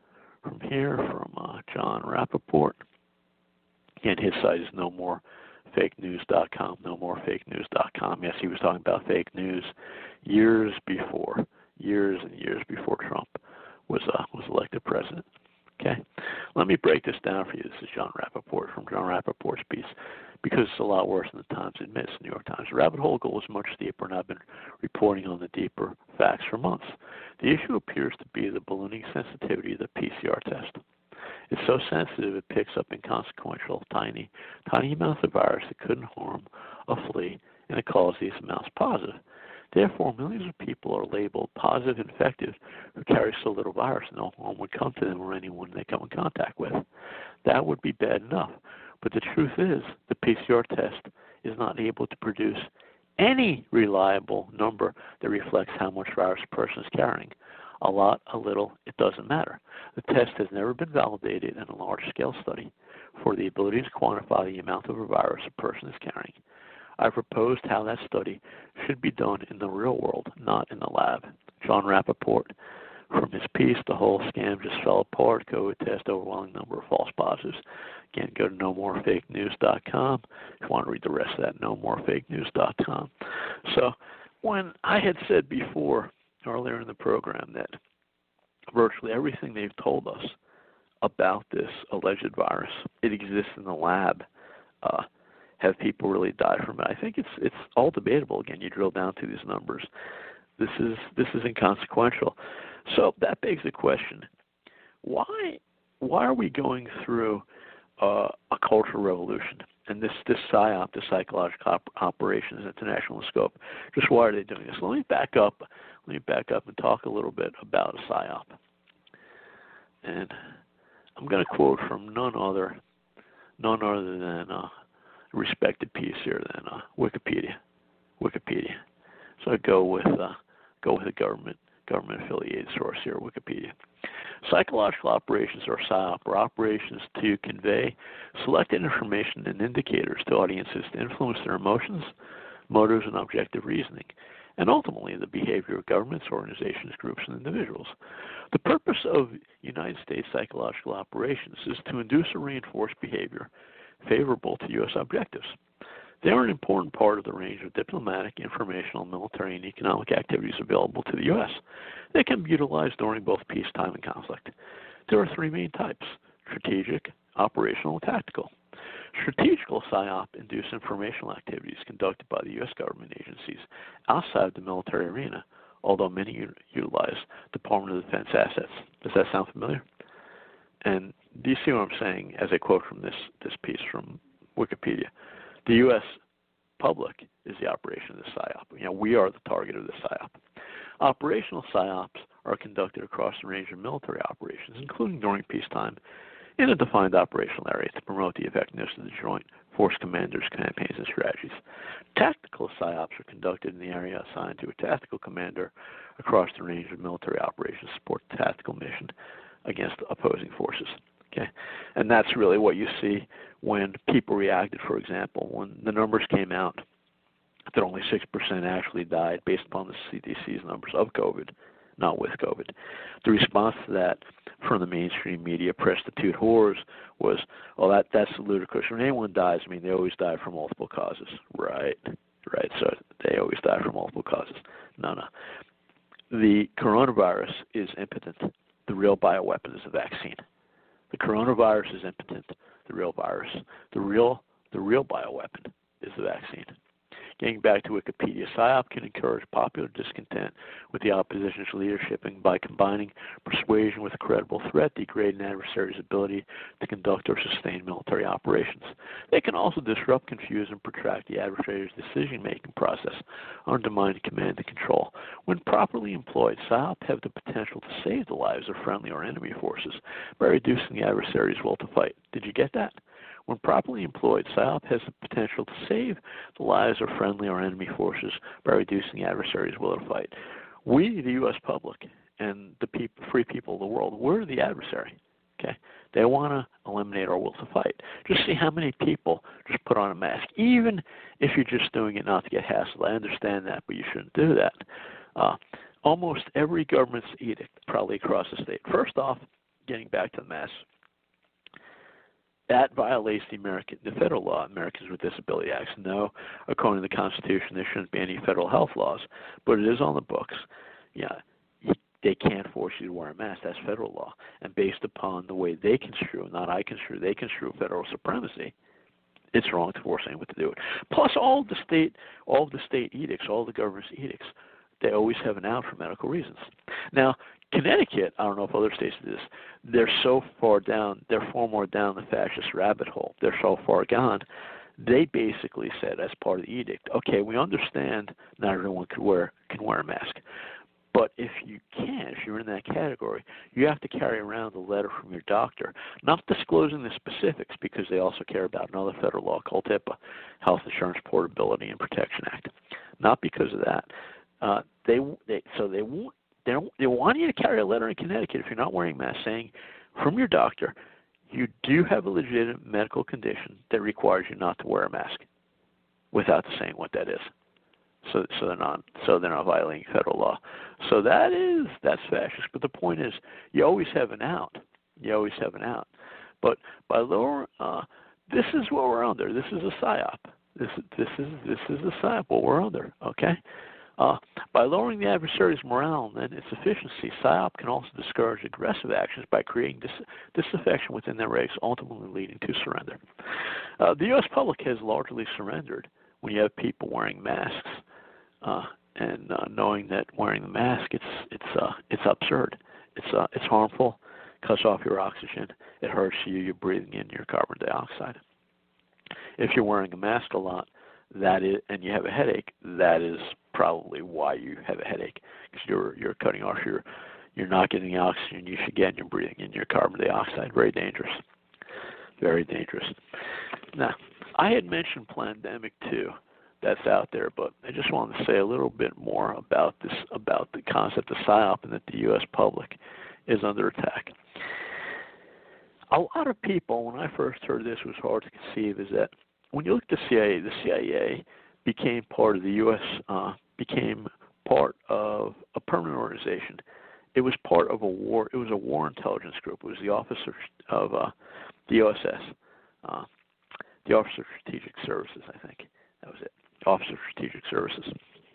John Rappaport. Again, his site is nomorefakenews.com. Nomorefakenews.com. Yes, he was talking about fake news years and years before Trump was elected president. Okay, let me break this down for you. This is John Rappaport from John Rappaport's piece, because it's a lot worse than the Times admits. New York Times. The rabbit hole goes much deeper, and I've been reporting on the deeper facts for months. The issue appears to be the ballooning sensitivity of the PCR test. It's so sensitive it picks up inconsequential, tiny amounts of virus that couldn't harm a flea, and it calls these amounts positive. Therefore, millions of people are labeled positive infected who carry so little virus no harm would come to them or anyone they come in contact with. That would be bad enough. But the truth is, the PCR test is not able to produce any reliable number that reflects how much virus a person is carrying. A lot, a little, it doesn't matter. The test has never been validated in a large-scale study for the ability to quantify the amount of a virus a person is carrying. I proposed how that study should be done in the real world, not in the lab. John Rappaport, from his piece, The Whole Scam Just Fell Apart, COVID test, overwhelming number of false positives. Again, go to nomorefakenews.com. If you want to read the rest of that, nomorefakenews.com. So when I had said before, earlier in the program, that virtually everything they've told us about this alleged virus, it exists in the lab, have people really died from it? I think it's all debatable. Again, you drill down to these numbers. This is inconsequential. So that begs the question: why are we going through a cultural revolution. And this PSYOP, the psychological operations, international in scope. Just why are they doing this? Let me back up and talk a little bit about a PSYOP. And I'm going to quote from none other than a respected piece here than Wikipedia. So I go with a government affiliated source here, Wikipedia. Psychological operations, or PSYOP, are operations to convey selected information and indicators to audiences to influence their emotions, motives, and objective reasoning, and ultimately the behavior of governments, organizations, groups, and individuals. The purpose of United States psychological operations is to induce or reinforce behavior favorable to U.S. objectives. They are an important part of the range of diplomatic, informational, military, and economic activities available to the U.S. They can be utilized during both peacetime and conflict. There are three main types: strategic, operational, and tactical. Strategical PSYOP induce informational activities conducted by the U.S. government agencies outside the military arena, although many utilize Department of Defense assets. Does that sound familiar? And do you see what I'm saying as I quote from this piece from Wikipedia? The U.S. public is the operation of the PSYOP. We are the target of the PSYOP. Operational PSYOPs are conducted across the range of military operations, including during peacetime, in a defined operational area to promote the effectiveness of the Joint Force Commanders' campaigns and strategies. Tactical PSYOPs are conducted in the area assigned to a tactical commander across the range of military operations to support the tactical mission against opposing forces. Okay, and that's really what you see when people reacted. For example, when the numbers came out that only 6% actually died based upon the CDC's numbers of COVID, not with COVID. The response to that from the mainstream media, prostitute whores, was, "Oh, that's ludicrous. When anyone dies, they always die from multiple causes." Right. So they always die from multiple causes. No. The coronavirus is impotent. The real bioweapon is the vaccine. The coronavirus is impotent. The real bioweapon is the vaccine. Getting back to Wikipedia, PSYOP can encourage popular discontent with the opposition's leadership, and by combining persuasion with a credible threat, degrade an adversary's ability to conduct or sustain military operations. They can also disrupt, confuse, and protract the adversary's decision-making process, undermining command and control. When properly employed, PSYOP have the potential to save the lives of friendly or enemy forces by reducing the adversary's will to fight. Did you get that? When properly employed, PSYOP has the potential to save the lives of friendly or enemy forces by reducing the adversary's will to fight. We, the U.S. public, and the free people of the world, we're the adversary. Okay, they want to eliminate our will to fight. Just see how many people just put on a mask, even if you're just doing it not to get hassled. I understand that, but you shouldn't do that. Almost every government's edict, probably across the state. First off, getting back to the mask. That violates the federal law, Americans with Disability Acts. No, according to the Constitution, there shouldn't be any federal health laws, but it is on the books. Yeah, they can't force you to wear a mask. That's federal law. And based upon the way they construe, not I construe, they construe federal supremacy, it's wrong to force anyone to do it. Plus, all of the state edicts, all the government's edicts, they always have an out for medical reasons. Now, Connecticut, I don't know if other states do this, they're far more down the fascist rabbit hole. They're so far gone. They basically said, as part of the edict, okay, we understand not everyone can wear a mask, but if you're in that category, you have to carry around a letter from your doctor, not disclosing the specifics, because they also care about another federal law called HIPAA, Health Insurance Portability and Protection Act. Not because of that. They want you to carry a letter in Connecticut if you're not wearing a mask saying from your doctor you do have a legitimate medical condition that requires you not to wear a mask, without saying what that is. So they're not violating federal law. So that's fascist. But the point is, you always have an out. But by lower, this is what we're under. This is a PSYOP. This is a PSYOP. What we're under. Okay. By lowering the adversary's morale and its efficiency, PSYOP can also discourage aggressive actions by creating disaffection within their ranks, ultimately leading to surrender. The U.S. public has largely surrendered when you have people wearing masks and knowing that wearing the mask it's absurd, it's harmful, cuts off your oxygen. It hurts you. You're breathing in your carbon dioxide. If you're wearing a mask a lot, and you have a headache, that is probably why you have a headache, because you're cutting off you're not getting the oxygen you should get, and you're breathing in your carbon dioxide. Very dangerous. Very dangerous. Now, I had mentioned Plandemic too. That's out there, but I just wanted to say a little bit more about this, about the concept of PSYOP, and that the U.S. public is under attack. A lot of people, when I first heard this, was hard to conceive, is that when you look at the CIA became part of the U.S., became part of a permanent organization. It was part of a war. It was a war intelligence group. It was the Office of the OSS, the Office of Strategic Services, I think. That was it. Office of Strategic Services.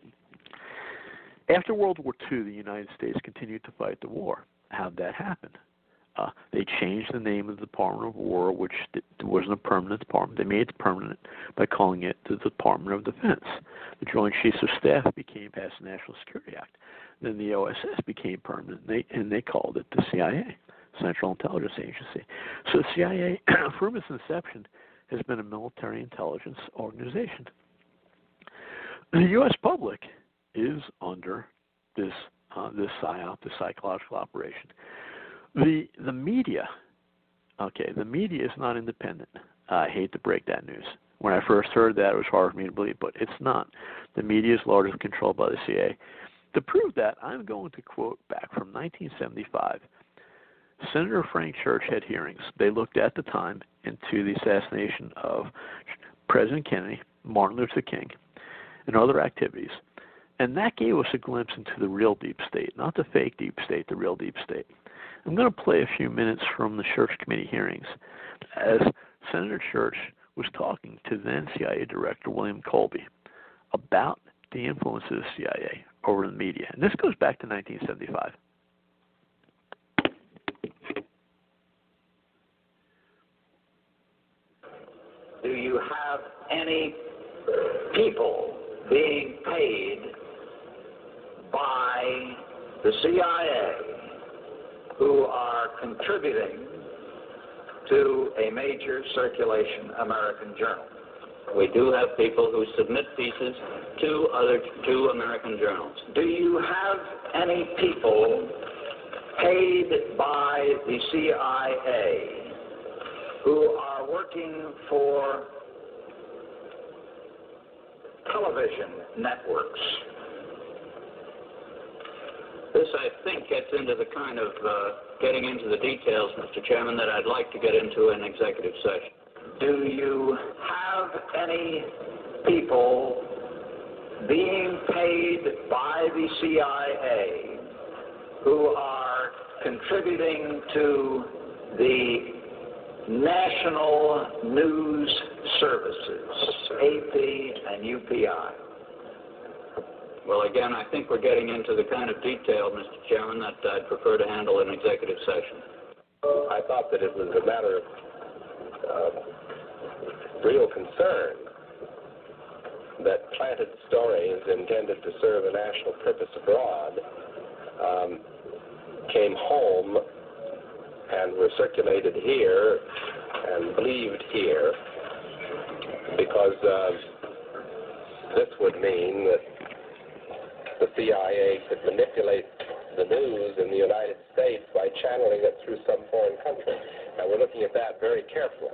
After World War II, the United States continued to fight the war. How'd that happen? They changed the name of the Department of War, which wasn't a permanent department. They made it permanent by calling it the Department of Defense. The Joint Chiefs of Staff passed the National Security Act. Then the OSS became permanent, and they called it the CIA, Central Intelligence Agency. So the CIA, from its inception, has been a military intelligence organization. The U.S. public is under this PSYOP, this psychological operation. The media, the media is not independent. I hate to break that news. When I first heard that, it was hard for me to believe, but it's not. The media is largely controlled by the CIA. To prove that, I'm going to quote back from 1975. Senator Frank Church had hearings. They looked at the time into the assassination of President Kennedy, Martin Luther King, and other activities. And that gave us a glimpse into the real deep state, not the fake deep state, the real deep state. I'm going to play a few minutes from the Church Committee hearings as Senator Church was talking to then CIA Director William Colby about the influence of the CIA over the media. And this goes back to 1975. Do you have any people being paid by the CIA who are contributing to a major circulation American journal? We do have people who submit pieces to American journals. Do you have any people paid by the CIA who are working for television networks? This, I think, gets into the kind of getting into the details, Mr. Chairman, that I'd like to get into in executive session. Do you have any people being paid by the CIA who are contributing to the national news services, AP and UPI? Well, again, I think we're getting into the kind of detail, Mr. Chairman, that I'd prefer to handle in executive session. I thought that it was a matter of real concern that planted stories intended to serve a national purpose abroad came home and were circulated here and believed here, because this would mean that the CIA could manipulate the news in the United States by channeling it through some foreign country. Now, we're looking at that very carefully.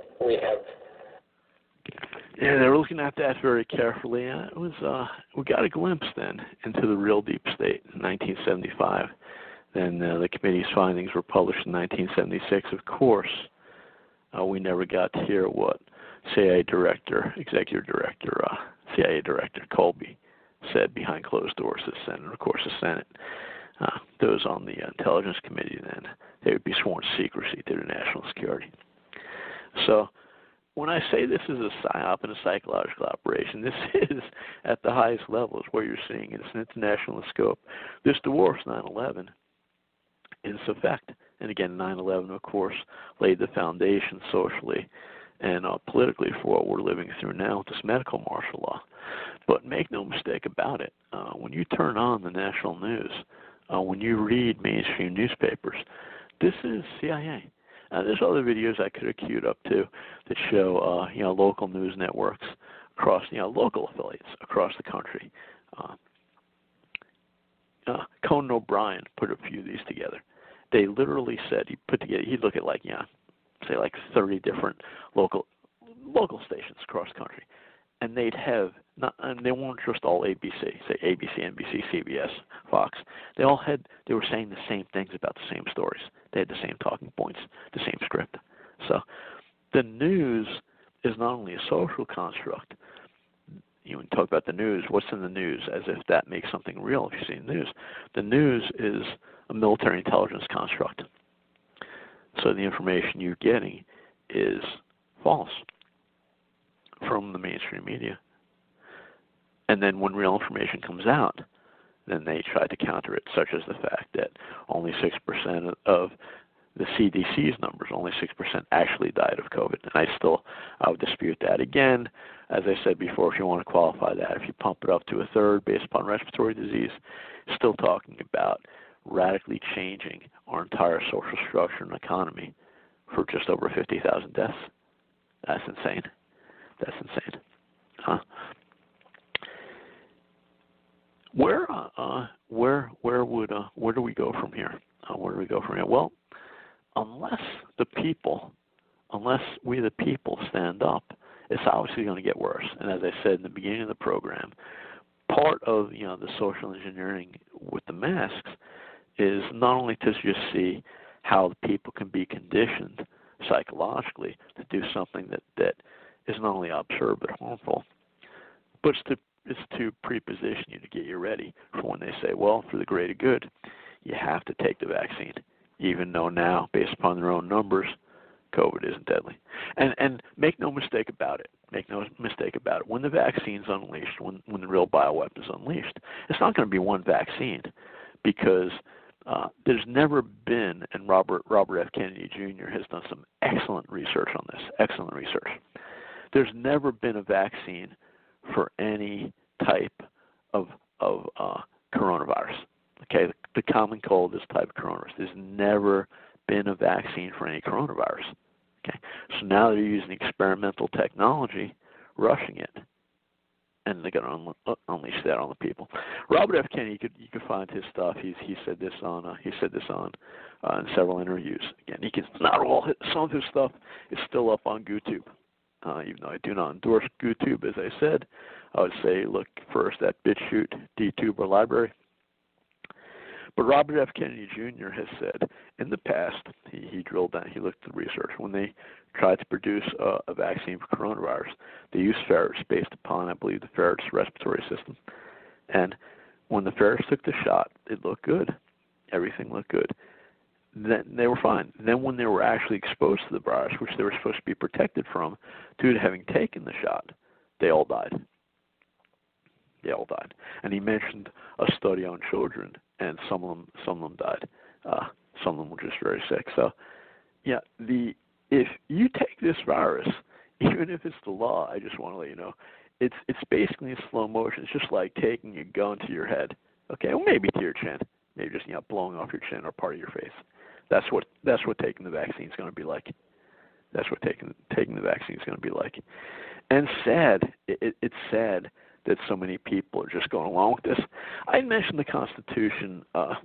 Yeah, they were looking at that very carefully. It was we got a glimpse then into the real deep state in 1975. Then the committee's findings were published in 1976. Of course, we never got to hear what CIA Director, Executive Director, CIA Director Colby said behind closed doors to the Senate. Of course, the Senate, those on the Intelligence Committee then, they would be sworn to secrecy to the national security. So when I say this is a PSYOP and a psychological operation, this is at the highest level is where you're seeing it. It's an international scope. This dwarfs 9/11 in its effect. And again, 9/11, of course, laid the foundation socially and politically for what we're living through now with this medical martial law. But make no mistake about it, when you turn on the national news, when you read mainstream newspapers, This is CIA. There's other videos I could have queued up too that show, local news networks across, local affiliates across the country. Conan O'Brien put a few of these together. They literally said he'd look at say 30 different local stations across the country, and and they weren't just all ABC, say ABC, NBC, CBS, Fox. They were saying the same things about the same stories. They had the same talking points, the same script. So the news is not only a social construct. You talk about the news, what's in the news, as if that makes something real if you see the news. The news is a military intelligence construct. So the information you're getting is false from the mainstream media. And then when real information comes out, then they try to counter it, such as the fact that only 6% of the CDC's numbers, only 6% actually died of COVID. And I would dispute that. Again, as I said before, if you want to qualify that, if you pump it up to a third based upon respiratory disease, still talking about radically changing our entire social structure and economy for just over 50,000 deaths. That's insane. That's insane. Huh? Where do we go from here? Where do we go from here? Well, unless we the people stand up, it's obviously going to get worse. And as I said in the beginning of the program, part of the social engineering with the masks is not only to just see how the people can be conditioned psychologically to do something that is not only absurd but harmful, but it's to preposition you to get you ready for when they say, well, for the greater good, you have to take the vaccine, even though now, based upon their own numbers, COVID isn't deadly. And make no mistake about it. Make no mistake about it. When the vaccine's unleashed, when the real bioweapon is unleashed, it's not going to be one vaccine, because there's never been, and Robert F. Kennedy Jr. has done some excellent research on this, excellent research. There's never been a vaccine for any type of coronavirus. Okay, the common cold is type of coronavirus. There's never been a vaccine for any coronavirus. Okay, so now they're using experimental technology, rushing it, and they're going to unleash that on the people. Robert F. Kennedy, you could find his stuff. He said this on in several interviews. Again, not all some of his stuff is still up on YouTube. Even though I do not endorse YouTube, as I said, I would say look first at BitChute, DTube, or Library. But Robert F. Kennedy Jr. has said in the past, he drilled down, he looked at the research. When they tried to produce a vaccine for coronavirus, they used ferrets based upon, I believe, the ferret's respiratory system. And when the ferrets took the shot, it looked good. Everything looked good. Then they were fine. Then when they were actually exposed to the virus, which they were supposed to be protected from due to having taken the shot, they all died. They all died. And he mentioned a study on children, and some of them died. Some of them were just very sick. So, yeah, if you take this virus, even if it's the law, I just want to let you know, it's basically in slow motion. It's just like taking a gun to your head. Okay, well, maybe to your chin, maybe just blowing off your chin or part of your face. That's what taking the vaccine is going to be like. That's what taking the vaccine is going to be like. And it's sad that so many people are just going along with this. I mentioned the Constitution.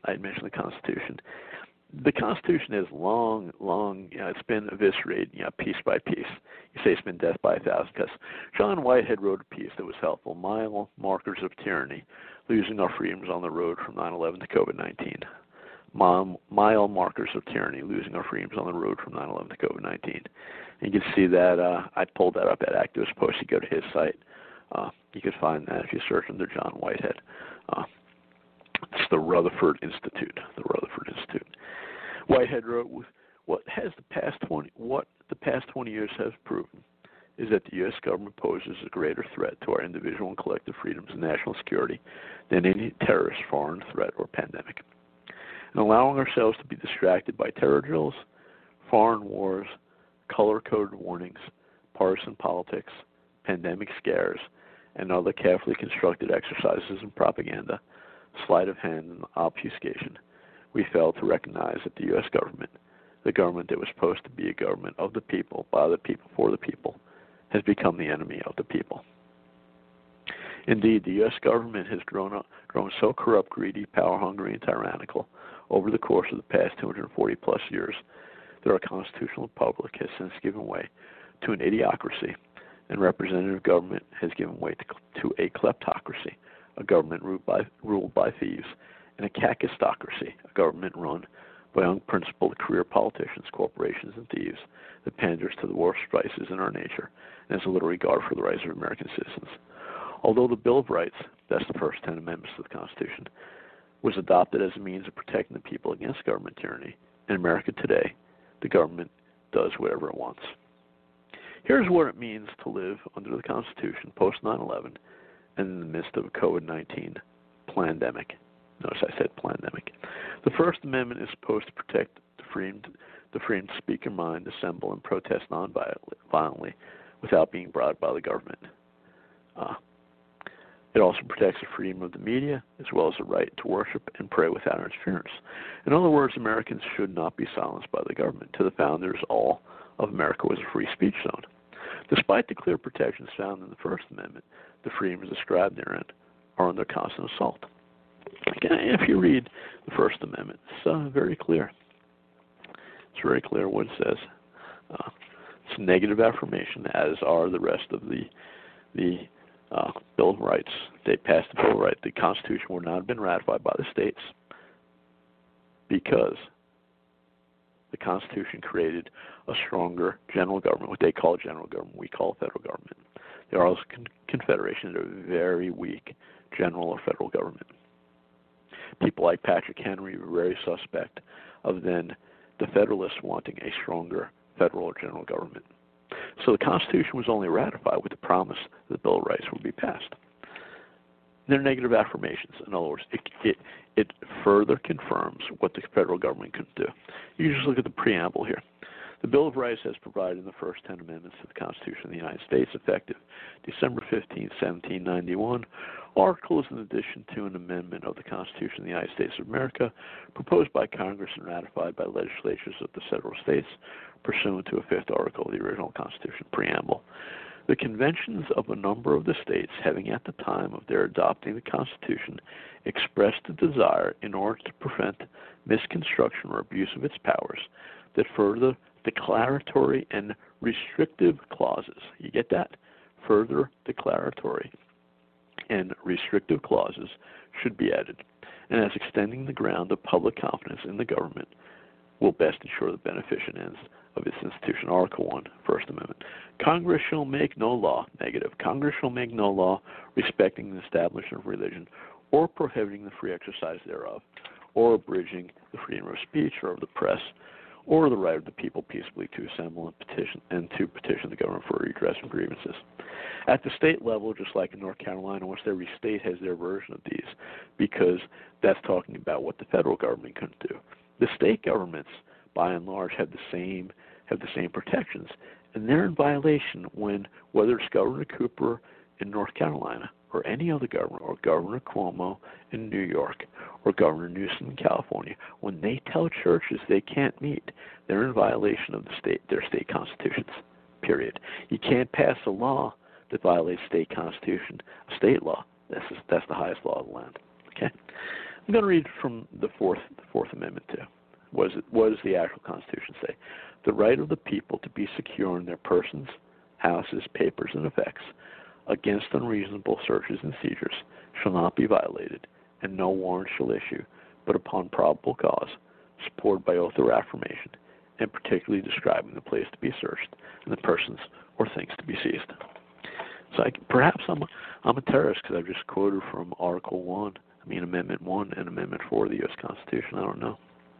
The Constitution is long, it's been eviscerated, piece by piece. You say it's been death by 1,000 cuts. John Whitehead wrote a piece that was helpful, Mile Markers of Tyranny, Losing Our Freedoms on the Road from 9/11 to COVID-19. Mile Markers of Tyranny, Losing Our Freedoms on the Road from 9/11 to COVID-19. And you can see that, I pulled that up at Activist Post. You go to his site. You can find that if you search under John Whitehead. It's the Rutherford Institute. Whitehead wrote, what the past 20 years has proven is that the U.S. government poses a greater threat to our individual and collective freedoms and national security than any terrorist, foreign threat, or pandemic. And allowing ourselves to be distracted by terror drills, foreign wars, color-coded warnings, partisan politics, pandemic scares, and other carefully constructed exercises in propaganda, sleight of hand, and obfuscation, we fail to recognize that the U.S. government, the government that was supposed to be a government of the people, by the people, for the people, has become the enemy of the people. Indeed, the U.S. government has grown so corrupt, greedy, power-hungry, and tyrannical over the course of the past 240-plus years that our constitutional republic has since given way to an idiocracy, and representative government has given way to a kleptocracy, a government ruled by thieves, and a kakistocracy, a government run by unprincipled career politicians, corporations, and thieves that panders to the worst vices in our nature and has a little regard for the rights of American citizens. Although the Bill of Rights, that's the first 10 amendments to the Constitution, was adopted as a means of protecting the people against government tyranny, in America today, the government does whatever it wants. Here's what it means to live under the Constitution post 9/11 and in the midst of a COVID-19 pandemic. Notice I said pandemic. The First Amendment is supposed to protect the freedom to speak your mind, assemble, and protest non-violently without being bribed by the government. It also protects the freedom of the media as well as the right to worship and pray without interference. In other words, Americans should not be silenced by the government. To the founders, all of America was a free speech zone. Despite the clear protections found in the First Amendment, the freedoms described therein are under constant assault. Again, if you read the First Amendment, it's very clear. It's very clear what it says. It's a negative affirmation, as are the rest of the Bill of Rights. They passed the Bill of Rights. The Constitution would not have been ratified by the states because the Constitution created a stronger general government, what they call general government, we call federal government. There are also confederations that are very weak general or federal government. People like Patrick Henry were very suspect of then the Federalists wanting a stronger federal or general government. So the Constitution was only ratified with the promise that the Bill of Rights would be passed. They're negative affirmations. In other words, it further confirms what the federal government could do. You just look at the preamble here. The Bill of Rights has provided in the first 10 amendments to the Constitution of the United States, effective December 15, 1791, articles in addition to an amendment of the Constitution of the United States of America proposed by Congress and ratified by legislatures of the several states pursuant to a fifth article of the original Constitution preamble. The conventions of a number of the states, having at the time of their adopting the Constitution expressed a desire, in order to prevent misconstruction or abuse of its powers, that further declaratory and restrictive clauses, you get that? Further declaratory and restrictive clauses should be added, and as extending the ground of public confidence in the government will best ensure the beneficent ends of its institution. Article 1, First Amendment. Congress shall make no law, negative. Congress shall make no law respecting the establishment of religion or prohibiting the free exercise thereof, or abridging the freedom of speech or of the press, or the right of the people peaceably to assemble and to petition the government for redress of grievances. At the state level, just like in North Carolina, almost every state has their version of these, because that's talking about what the federal government couldn't do. The state governments, by and large, have the same protections, and they're in violation when, whether it's Governor Cooper in North Carolina, or any other governor, or Governor Cuomo in New York, or Governor Newsom in California, when they tell churches they can't meet, they're in violation of their state constitutions, period. You can't pass a law that violates state constitution, a state law. That's the highest law of the land. Okay? I'm going to read from the Fourth Amendment too. What does the actual Constitution say? The right of the people to be secure in their persons, houses, papers, and effects against unreasonable searches and seizures shall not be violated, and no warrant shall issue, but upon probable cause, supported by oath or affirmation, and particularly describing the place to be searched and the persons or things to be seized. So perhaps I'm a terrorist because I've just quoted from Amendment 1 and Amendment 4 of the U.S. Constitution. I don't know.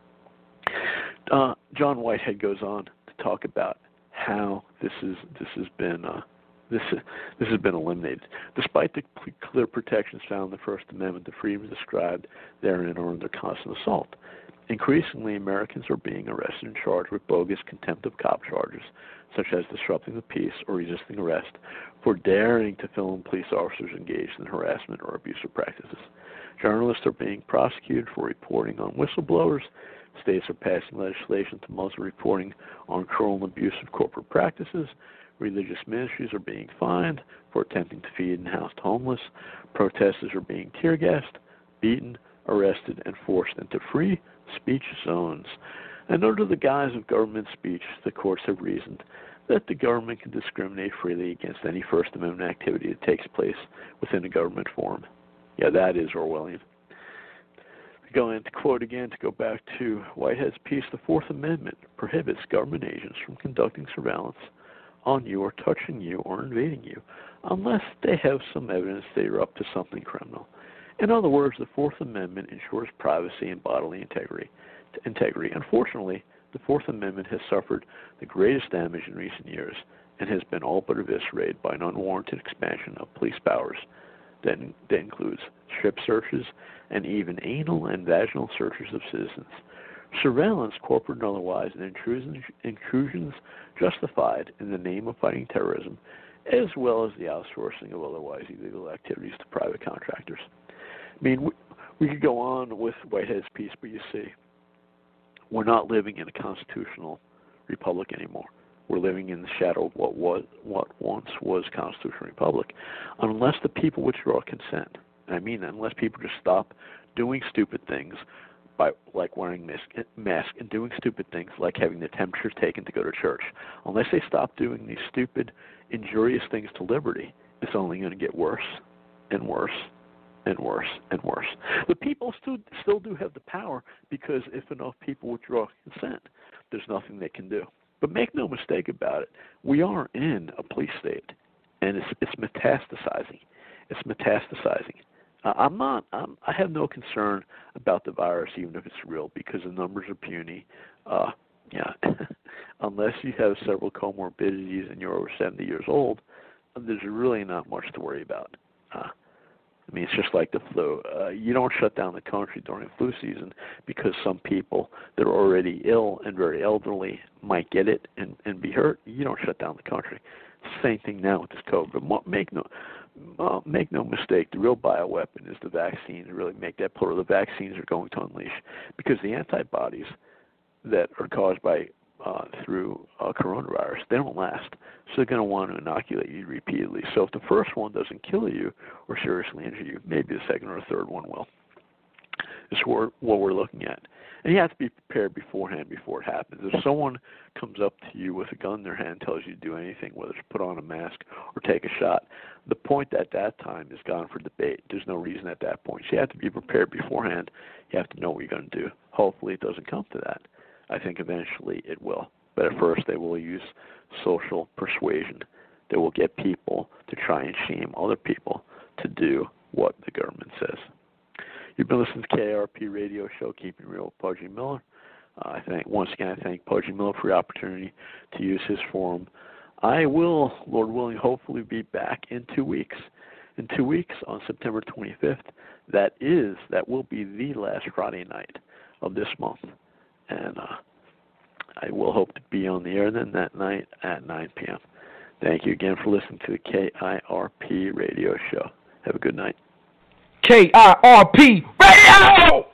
John Whitehead goes on to talk about how this has been eliminated. Despite the clear protections found in the First Amendment, the freedoms described therein are under constant assault. Increasingly, Americans are being arrested and charged with bogus contempt of cop charges, such as disrupting the peace or resisting arrest, for daring to film police officers engaged in harassment or abusive practices. Journalists are being prosecuted for reporting on whistleblowers. States are passing legislation to muzzle reporting on cruel and abusive corporate practices. Religious ministries are being fined for attempting to feed and house the homeless. Protesters are being tear-gassed, beaten, arrested, and forced into free speech zones. And under the guise of government speech, the courts have reasoned that the government can discriminate freely against any First Amendment activity that takes place within a government forum. Yeah, that is Orwellian. Going to quote again, to go back to Whitehead's piece, the Fourth Amendment prohibits government agents from conducting surveillance on you or touching you or invading you unless they have some evidence they are up to something criminal. In other words, the Fourth Amendment ensures privacy and bodily integrity. Unfortunately, the Fourth Amendment has suffered the greatest damage in recent years and has been all but eviscerated by an unwarranted expansion of police powers that includes strip searches and even anal and vaginal searches of citizens. Surveillance, corporate and otherwise, and intrusions justified in the name of fighting terrorism, as well as the outsourcing of otherwise illegal activities to private contractors. I mean, we could go on with Whitehead's piece, but you see, we're not living in a constitutional republic anymore. We're living in the shadow of what once was a constitutional republic, unless the people withdraw consent. And I mean that, unless people just stop doing stupid things, like wearing masks and doing stupid things like having their temperature taken to go to church. Unless they stop doing these stupid, injurious things to liberty, it's only going to get worse and worse and worse and worse. The people still do have the power, because if enough people withdraw consent, there's nothing they can do. But make no mistake about it, we are in a police state, and it's metastasizing. It's metastasizing. I have no concern about the virus, even if it's real, because the numbers are puny. Unless you have several comorbidities and you're over 70 years old, there's really not much to worry about. I mean, it's just like the flu. You don't shut down the country during flu season because some people that are already ill and very elderly might get it and be hurt. You don't shut down the country. It's the same thing now with this COVID. Make no mistake, the real bioweapon is the vaccines. Really make that plural. The vaccines are going to unleash, because the antibodies that are caused by through coronavirus, they don't last. So they're going to want to inoculate you repeatedly. So if the first one doesn't kill you or seriously injure you, maybe the second or third one will. It's what we're looking at. And you have to be prepared beforehand before it happens. If someone comes up to you with a gun in their hand and tells you to do anything, whether it's put on a mask or take a shot, the point at that time is gone for debate. There's no reason at that point. So you have to be prepared beforehand. You have to know what you're going to do. Hopefully it doesn't come to that. I think eventually it will. But at first they will use social persuasion. They will get people to try and shame other people to do what the government says. You've been listening to KRP Radio Show, Keeping Real with Pudgy Miller. Once again, I thank Pudgy Miller for the opportunity to use his forum. I will, Lord willing, hopefully be back in 2 weeks. In 2 weeks, on September 25th, that will be the last Friday night of this month. And I will hope to be on the air then that night at 9 p.m. Thank you again for listening to the KIRP Radio Show. Have a good night. KIRP Radio!